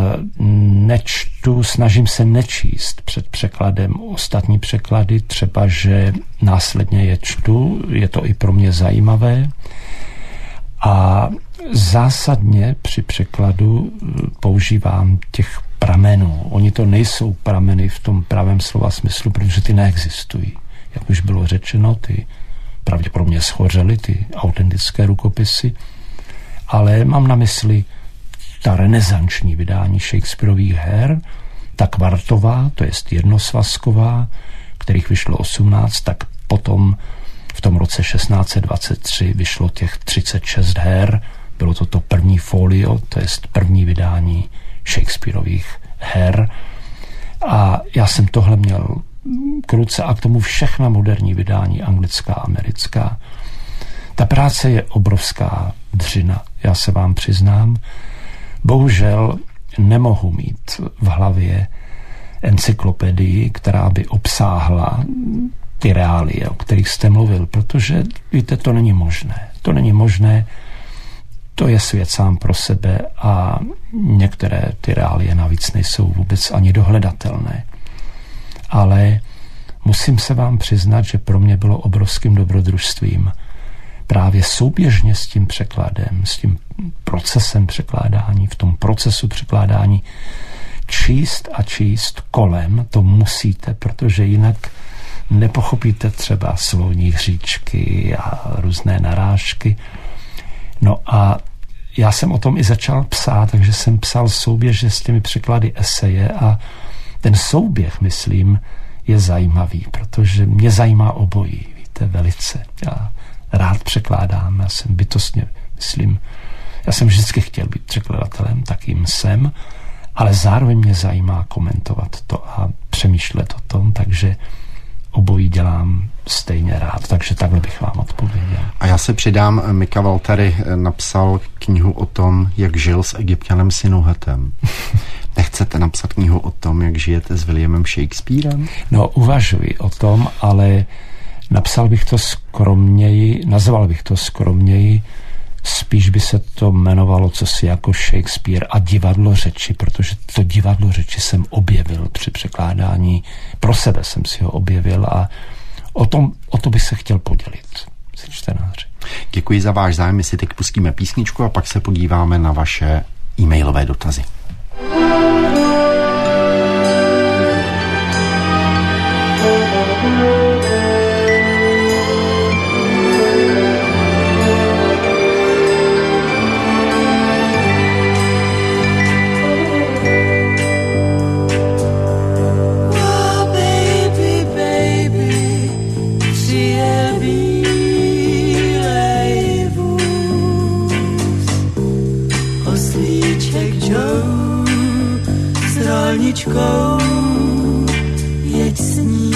nečtu, snažím se nečíst před překladem ostatní překlady, třeba, že následně je čtu, je to i pro mě zajímavé. A zásadně při překladu používám těch pramenů. Oni to nejsou prameny v tom pravém slova smyslu, protože ty neexistují. Jak už bylo řečeno, ty pravděpodobně schořely, ty autentické rukopisy, ale mám na mysli ta renesanční vydání Shakespeareových her, ta kvartová, to jest jednosvazková, kterých vyšlo osmnáct, tak potom v tom roce šestnáct set dvacet tři vyšlo těch třicet šest her, bylo to to první folio, to jest první vydání Shakespeareových her. A já jsem tohle měl k ruce a k tomu všechna moderní vydání, anglická, americká. Ta práce je obrovská dřina, já se vám přiznám. Bohužel nemohu mít v hlavě encyklopedii, která by obsáhla ty reálie, o kterých jste mluvil, protože, víte, to není možné. To není možné, to je svět sám pro sebe a některé ty reálie navíc nejsou vůbec ani dohledatelné. Ale musím se vám přiznat, že pro mě bylo obrovským dobrodružstvím právě souběžně s tím překladem, s tím procesem překládání, v tom procesu překládání číst a číst kolem, to musíte, protože jinak nepochopíte třeba slovní hříčky a různé narážky. No a já jsem o tom i začal psát, takže jsem psal souběžně s těmi překlady eseje a ten souběh, myslím, je zajímavý, protože mě zajímá obojí, víte, velice. Já rád překládám, já jsem bytostně, myslím, já jsem vždycky chtěl být překladatelem, tak jim jsem, ale zároveň mě zajímá komentovat to a přemýšlet o tom, takže obojí dělám stejně rád, takže takhle bych vám odpověděl. A já se přidám, Mika Waltery napsal knihu o tom, jak žil s Egypťanem Sinuhetem. Nechcete napsat knihu o tom, jak žijete s Williamem Shakespearem? No, uvažuji o tom, ale napsal bych to skromněji, nazval bych to skromněji spíš by se to jmenovalo cosi jako Shakespeare a divadlo řeči, protože to divadlo řeči jsem objevil při překládání, pro sebe jsem si ho objevil a o, tom, o to bych se chtěl podělit si čtenáři. Děkuji za váš zájem, my si teď pustíme písničku a pak se podíváme na vaše e-mailové dotazy. Jeď s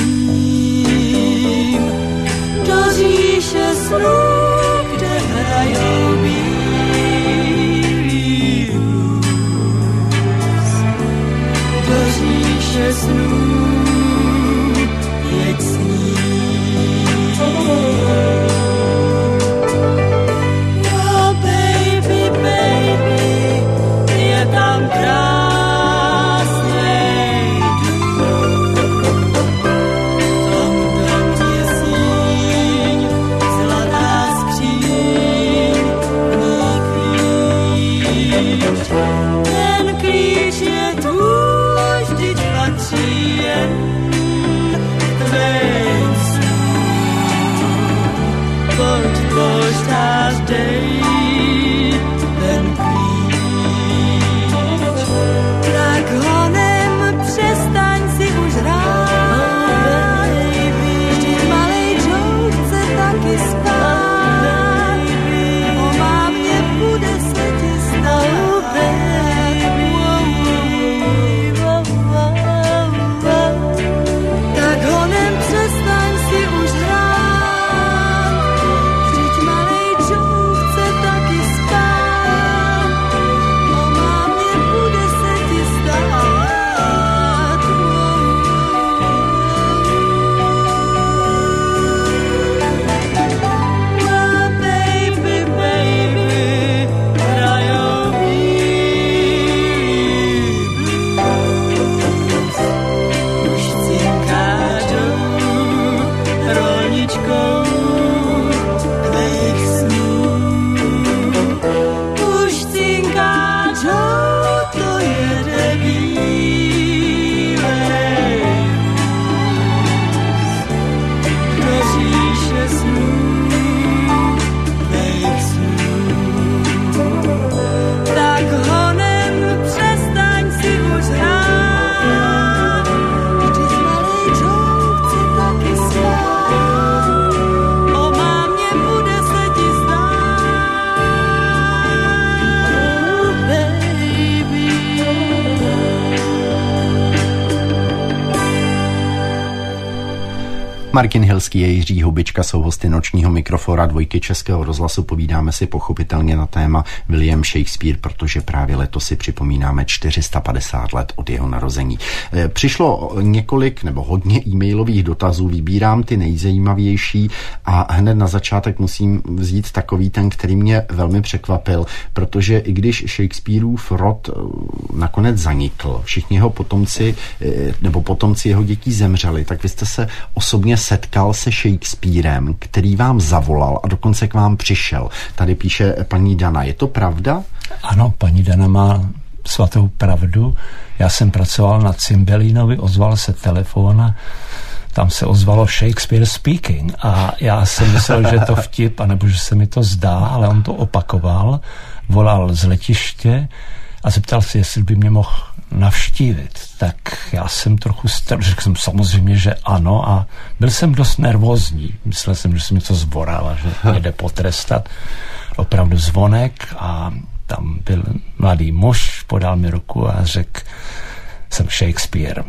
ním do říše snů, kde hrajou bílý blues. Do říše snů jeď s ním. Oh baby, baby, je tam krásný. Ten klíč je tvůj, vždyť patří jen tvým snům. Pojď, pojď, dáš, dej ten klíč. Tak honem přestaň si už hrát, vždyť malej Joe chce taky spát. O mámě bude se ti stát. Martin Hilský a Jiří Hubička jsou hosty nočního mikrofora Dvojky Českého rozhlasu. Povídáme si pochopitelně na téma William Shakespeare, protože právě letos si připomínáme čtyři sta padesát let od jeho narození. Přišlo několik nebo hodně e-mailových dotazů, vybírám ty nejzajímavější a hned na začátek musím vzít takový ten, který mě velmi překvapil, protože i když Shakespeareův rod nakonec zanikl, všichni jeho potomci nebo potomci jeho dětí zemřeli, tak vy jste se osobně setkal se Shakespearem, který vám zavolal a dokonce k vám přišel. Tady píše paní Dana. Je to pravda? Ano, paní Dana má svatou pravdu. Já jsem pracoval na Cimbelínovi, ozval se telefon a tam se ozvalo Shakespeare speaking a já jsem myslel, že to vtip, anebo že se mi to zdá, ale on to opakoval, volal z letiště a zeptal se, jestli by mě mohl navštívit. Tak já jsem trochu star, řekl jsem samozřejmě, že ano a byl jsem dost nervózní. Myslel jsem, že jsem něco zboral a že mě jde potrestat. Opravdu zvonek a tam byl mladý muž, podal mi ruku a řekl, jsem Shakespeare.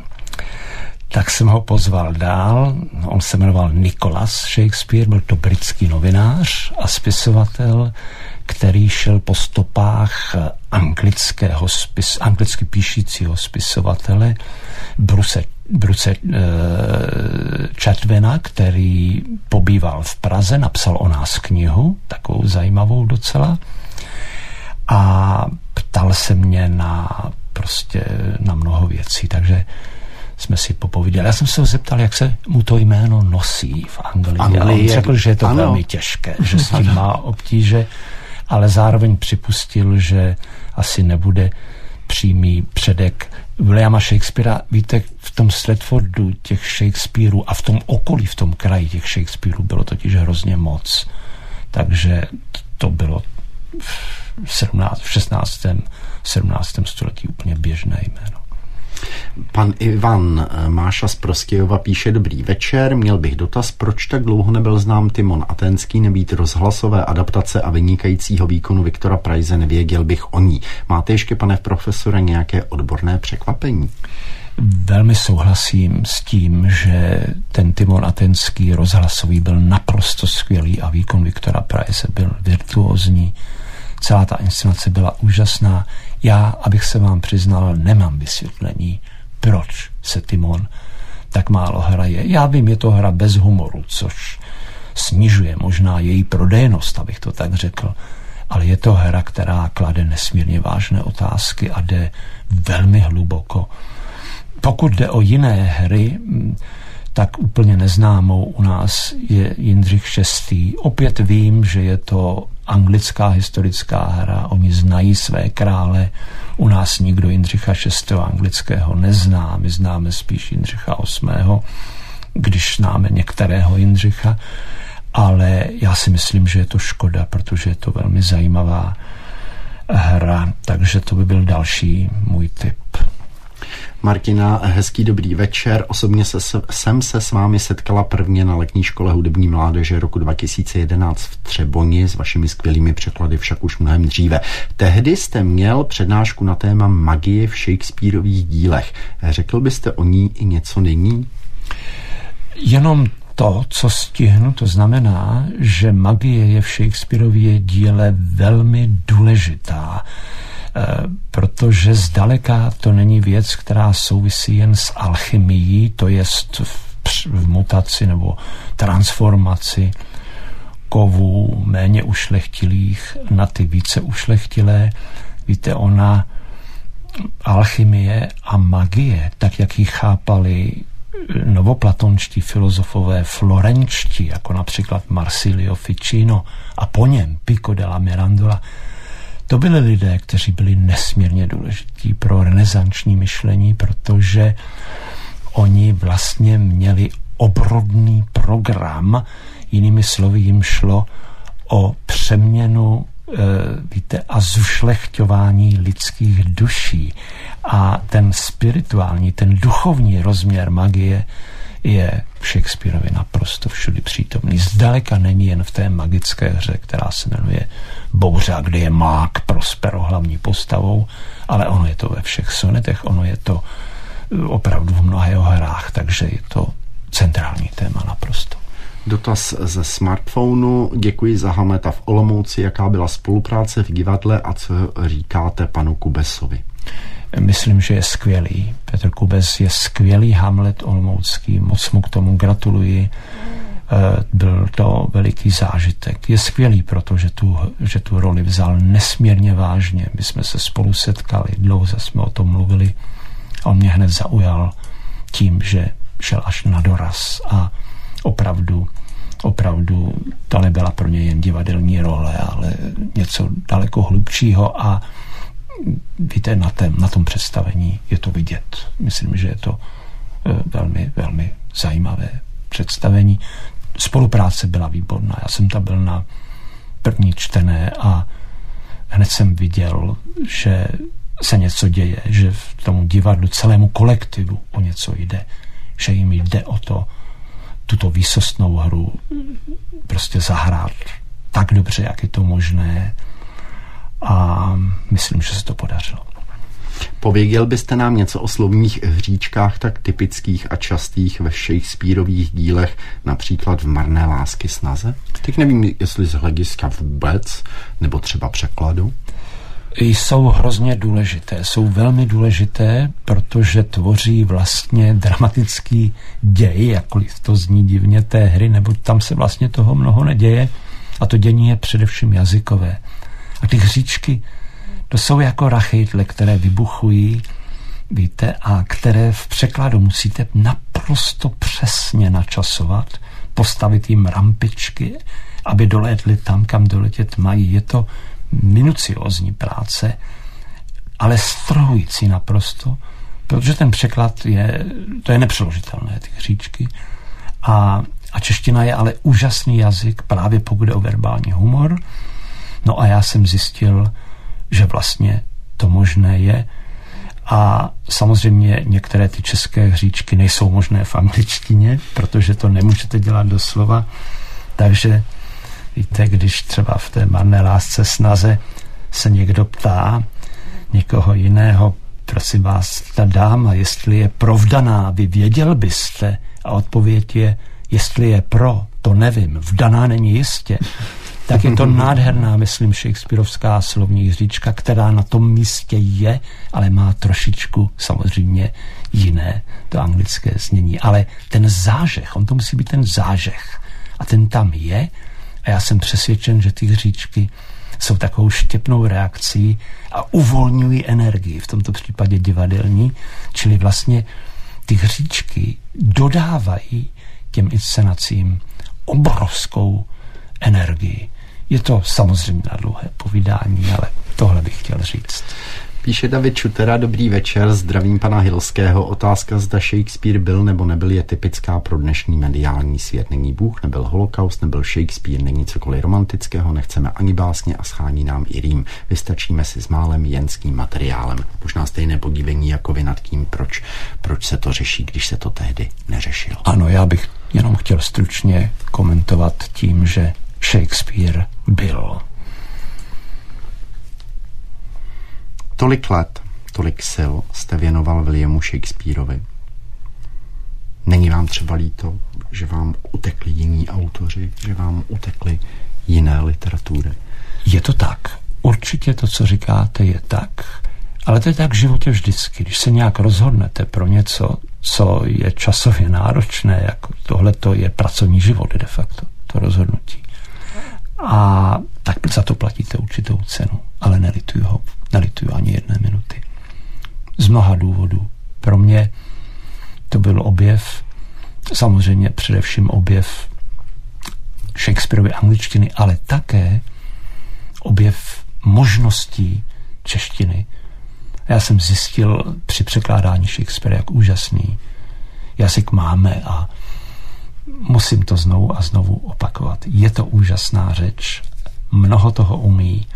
Tak jsem ho pozval dál. On se jmenoval Nicholas Shakespeare, byl to britský novinář a spisovatel, který šel po stopách anglického spis, anglicky píšícího spisovatele Bruce Bruce Četvina, který pobýval v Praze, napsal o nás knihu, takovou zajímavou docela, a ptal se mě na prostě na mnoho věcí, takže jsme si popovídali. Já jsem se ho zeptal, jak se mu to jméno nosí v Anglii. Anglii a on řekl, že je to ano. velmi těžké, že s tím má obtíže, ale zároveň připustil, že asi nebude přímý předek Williama Shakespearea. Víte, v tom Stratfordu těch Shakespeareů a v tom okolí, v tom kraji těch Shakespeareů bylo totiž hrozně moc. Takže to bylo v, sedmnáct, v šestnáctém sedmnáctém století úplně běžné jméno. Pan Ivan Máša z Prostějova píše: dobrý večer, měl bych dotaz, proč tak dlouho nebyl znám Timon Aténský, nebýt rozhlasové adaptace a vynikajícího výkonu Viktora Preize, nevěděl bych o ní. Máte ještě, pane profesore, nějaké odborné překvapení? Velmi souhlasím s tím, že ten Timon Aténský rozhlasový byl naprosto skvělý a výkon Viktora Preize byl virtuózní. Celá ta inscenace byla úžasná. Já, abych se vám přiznal, nemám vysvětlení, proč se Timon tak málo hraje. Já vím, je to hra bez humoru, což snižuje možná její prodejnost, abych to tak řekl, ale je to hra, která klade nesmírně vážné otázky a jde velmi hluboko. Pokud jde o jiné hry, tak úplně neznámou u nás je Jindřich šestý. Opět vím, že je to anglická historická hra, oni znají své krále, u nás nikdo Jindřicha šestého anglického nezná, my známe spíš Jindřicha osmého, když známe některého Jindřicha, ale já si myslím, že je to škoda, protože je to velmi zajímavá hra, takže to by byl další můj tip. Martina, hezký dobrý večer. Osobně se, jsem se s vámi setkala prvně na letní škole hudební mládeže roku dva tisíce jedenáct v Třeboni, s vašimi skvělými překlady však už mnohem dříve. Tehdy jste měl přednášku na téma magie v Shakespearových dílech. Řekl byste o ní i něco nyní? Jenom to, co stihnu, to znamená, že magie je v Shakespearově díle velmi důležitá, protože zdaleka to není věc, která souvisí jen s alchymií, to jest v, v mutaci nebo transformaci kovů méně ušlechtilých na ty více ušlechtilé. Víte, ona alchymie a magie, tak jak ji chápali novoplatonští filozofové florenčtí, jako například Marsilio Ficino a po něm Pico della Mirandola, to byli lidé, kteří byli nesmírně důležití pro renesanční myšlení, protože oni vlastně měli obrodný program, jinými slovy jim šlo o přeměnu e, víte, a zušlechťování lidských duší. A ten spirituální, ten duchovní rozměr magie je v Shakespeareovi naprosto všudy přítomný. Zdaleka není jen v té magické hře, která se jmenuje Bouře, kde je mák Prospero hlavní postavou, ale ono je to ve všech sonetech, ono je to opravdu v mnoha jeho hrách, takže je to centrální téma naprosto. Dotaz ze smartphonu. Děkuji za Hamleta v Olomouci. Jaká byla spolupráce v divadle a co říkáte panu Kubesovi? Myslím, že je skvělý. Petr Kubes je skvělý Hamlet olomoucký, moc mu k tomu gratuluji. Byl to veliký zážitek. Je skvělý, protože tu, že tu roli vzal nesmírně vážně. My jsme se spolu setkali, dlouze jsme o tom mluvili a on mě hned zaujal tím, že šel až na doraz a opravdu, opravdu to nebyla pro ně jen divadelní role, ale něco daleko hlubšího a víte, na, tém, na tom představení je to vidět. Myslím, že je to velmi, velmi zajímavé představení. Spolupráce byla výborná. Já jsem tam byl na první čtené a hned jsem viděl, že se něco děje, že v tomu divadlu, celému kolektivu o něco jde, že jim jde o to, tuto výsostnou hru prostě zahrát tak dobře, jak je to možné, a myslím, že se to podařilo. Pověděl byste nám něco o slovních hříčkách tak typických a častých ve Shakespearových dílech, například v Marné lásky snaze? Teď nevím, jestli z hlediska vůbec, nebo třeba překladu. Jsou hrozně důležité, jsou velmi důležité, protože tvoří vlastně dramatický děj, jakkoliv to zní divně té hry, nebo tam se vlastně toho mnoho neděje a to dění je především jazykové. A ty hříčky, to jsou jako rachejtle, které vybuchují, víte, a které v překladu musíte naprosto přesně načasovat, postavit jim rampičky, aby dolétli tam, kam doletět mají. Je to minuciózní práce, ale strohující naprosto, protože ten překlad je, to je nepřeložitelné, ty hříčky. A, a čeština je ale úžasný jazyk, právě pokud je o verbální humor. No a já jsem zjistil, že vlastně to možné je. A samozřejmě některé ty české hříčky nejsou možné v angličtině, protože to nemůžete dělat doslova. Takže víte, když třeba v té marné lásce snaze se někdo ptá někoho jiného, prosím vás, ta dáma, jestli je provdaná, vy věděl byste? A odpověď je, jestli je pro, to nevím, vdaná není jistě. Tak je to nádherná, myslím, shakespearovská slovní hříčka, která na tom místě je, ale má trošičku samozřejmě jiné to anglické znění. Ale ten zážeh, on to musí být ten zážeh. A ten tam je. A já jsem přesvědčen, že ty hříčky jsou takovou štěpnou reakcí a uvolňují energii, v tomto případě divadelní, čili vlastně ty hříčky dodávají těm inscenacím obrovskou energii. Je to samozřejmě na dlouhé povídání, ale tohle bych chtěl říct. Píše David Čutera, dobrý večer, zdravím pana Hilského. Otázka, zda Shakespeare byl nebo nebyl, je typická pro dnešní mediální svět. Není Bůh, nebyl holokaust, nebyl Shakespeare, není cokoliv romantického, nechceme ani básně a schání nám i rým. Vystačíme si s málem jenským materiálem. Možná stejné podívení jako vy nad tím, proč, proč se to řeší, když se to tehdy neřešilo. Ano, já bych jenom chtěl stručně komentovat tím, že Shakespeare byl. Tolik let, tolik sil jste věnoval Williamu Shakespeareovi. Není vám třeba líto, že vám utekli jiní autoři, že vám utekly jiné literatury? Je to tak. Určitě to, co říkáte, je tak. Ale to je tak v životě vždycky. Když se nějak rozhodnete pro něco, co je časově náročné, jako tohle to je pracovní život de facto, to rozhodnutí. A tak za to platíte určitou cenu, ale nelituju ho. Nelituju ani jedné minuty. Z mnoha důvodů. Pro mě to byl objev, samozřejmě především objev Shakespearovy angličtiny, ale také objev možností češtiny. Já jsem zjistil při překládání Shakespearea, jak úžasný jazyk máme a musím to znovu a znovu opakovat. Je to úžasná řeč, mnoho toho umí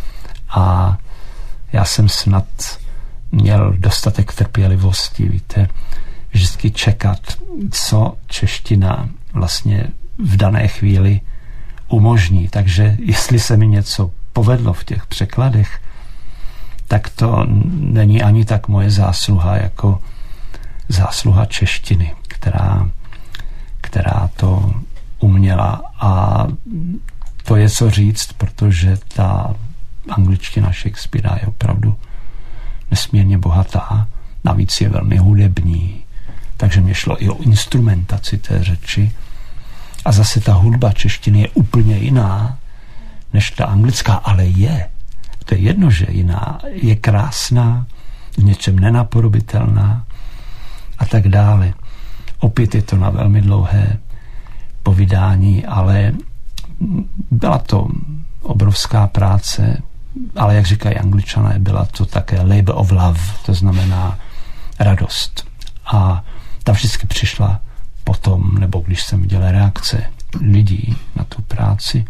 a já jsem snad měl dostatek trpělivosti, víte, vždycky čekat, co čeština vlastně v dané chvíli umožní. Takže jestli se mi něco povedlo v těch překladech, tak to není ani tak moje zásluha, jako zásluha češtiny, která, která to uměla. A to je co říct, protože ta angličtina Shakespearea je opravdu nesmírně bohatá, navíc je velmi hudební, takže mě šlo i o instrumentaci té řeči. A zase ta hudba češtiny je úplně jiná než ta anglická, ale je. To je jedno, že jiná. Je krásná, v něčem nenapodobitelná a tak dále. Opět je to na velmi dlouhé povídání, ale byla to obrovská práce, ale jak říkají Angličané, byla to také labor of love, to znamená radost. A ta vždycky přišla potom, nebo když jsem viděl reakce lidí na tu práci.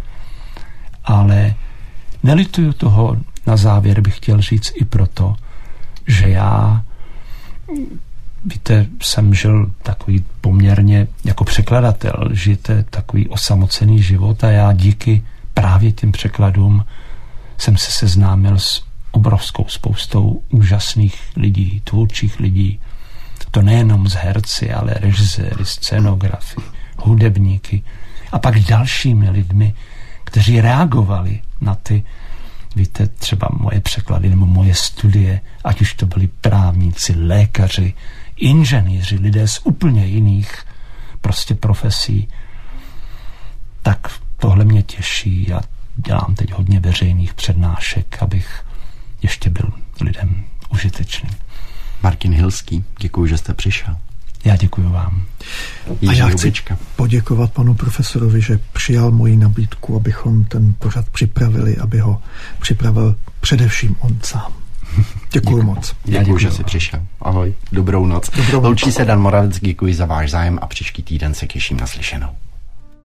Ale nelituju toho, na závěr bych chtěl říct i proto, že já, víte, jsem žil takový poměrně jako překladatel, žijete takový osamocený život a já díky právě těm překladům jsem se seznámil s obrovskou spoustou úžasných lidí, tvůrčích lidí. To nejenom z herci, ale režiséry, scénografy, hudebníky a pak dalšími lidmi, kteří reagovali na ty Víte, třeba moje překlady nebo moje studie, ať už to byli právníci, lékaři, inženýři, lidé z úplně jiných prostě profesí, tak tohle mě těší. Já dělám teď hodně veřejných přednášek, abych ještě byl lidem užitečný. Martin Hilský, děkuji, že jste přišel. Já děkuji vám. A já chci poděkovat panu profesorovi, že přijal moji nabídku, abychom ten pořad připravili, aby ho připravil především on sám. Děkuji moc. Děkuji, že jsi přišel. Ahoj, dobrou noc. Dobrou noc. Loučí se Dan Moravec, děkuji za váš zájem a příští týden se těším na slyšenou.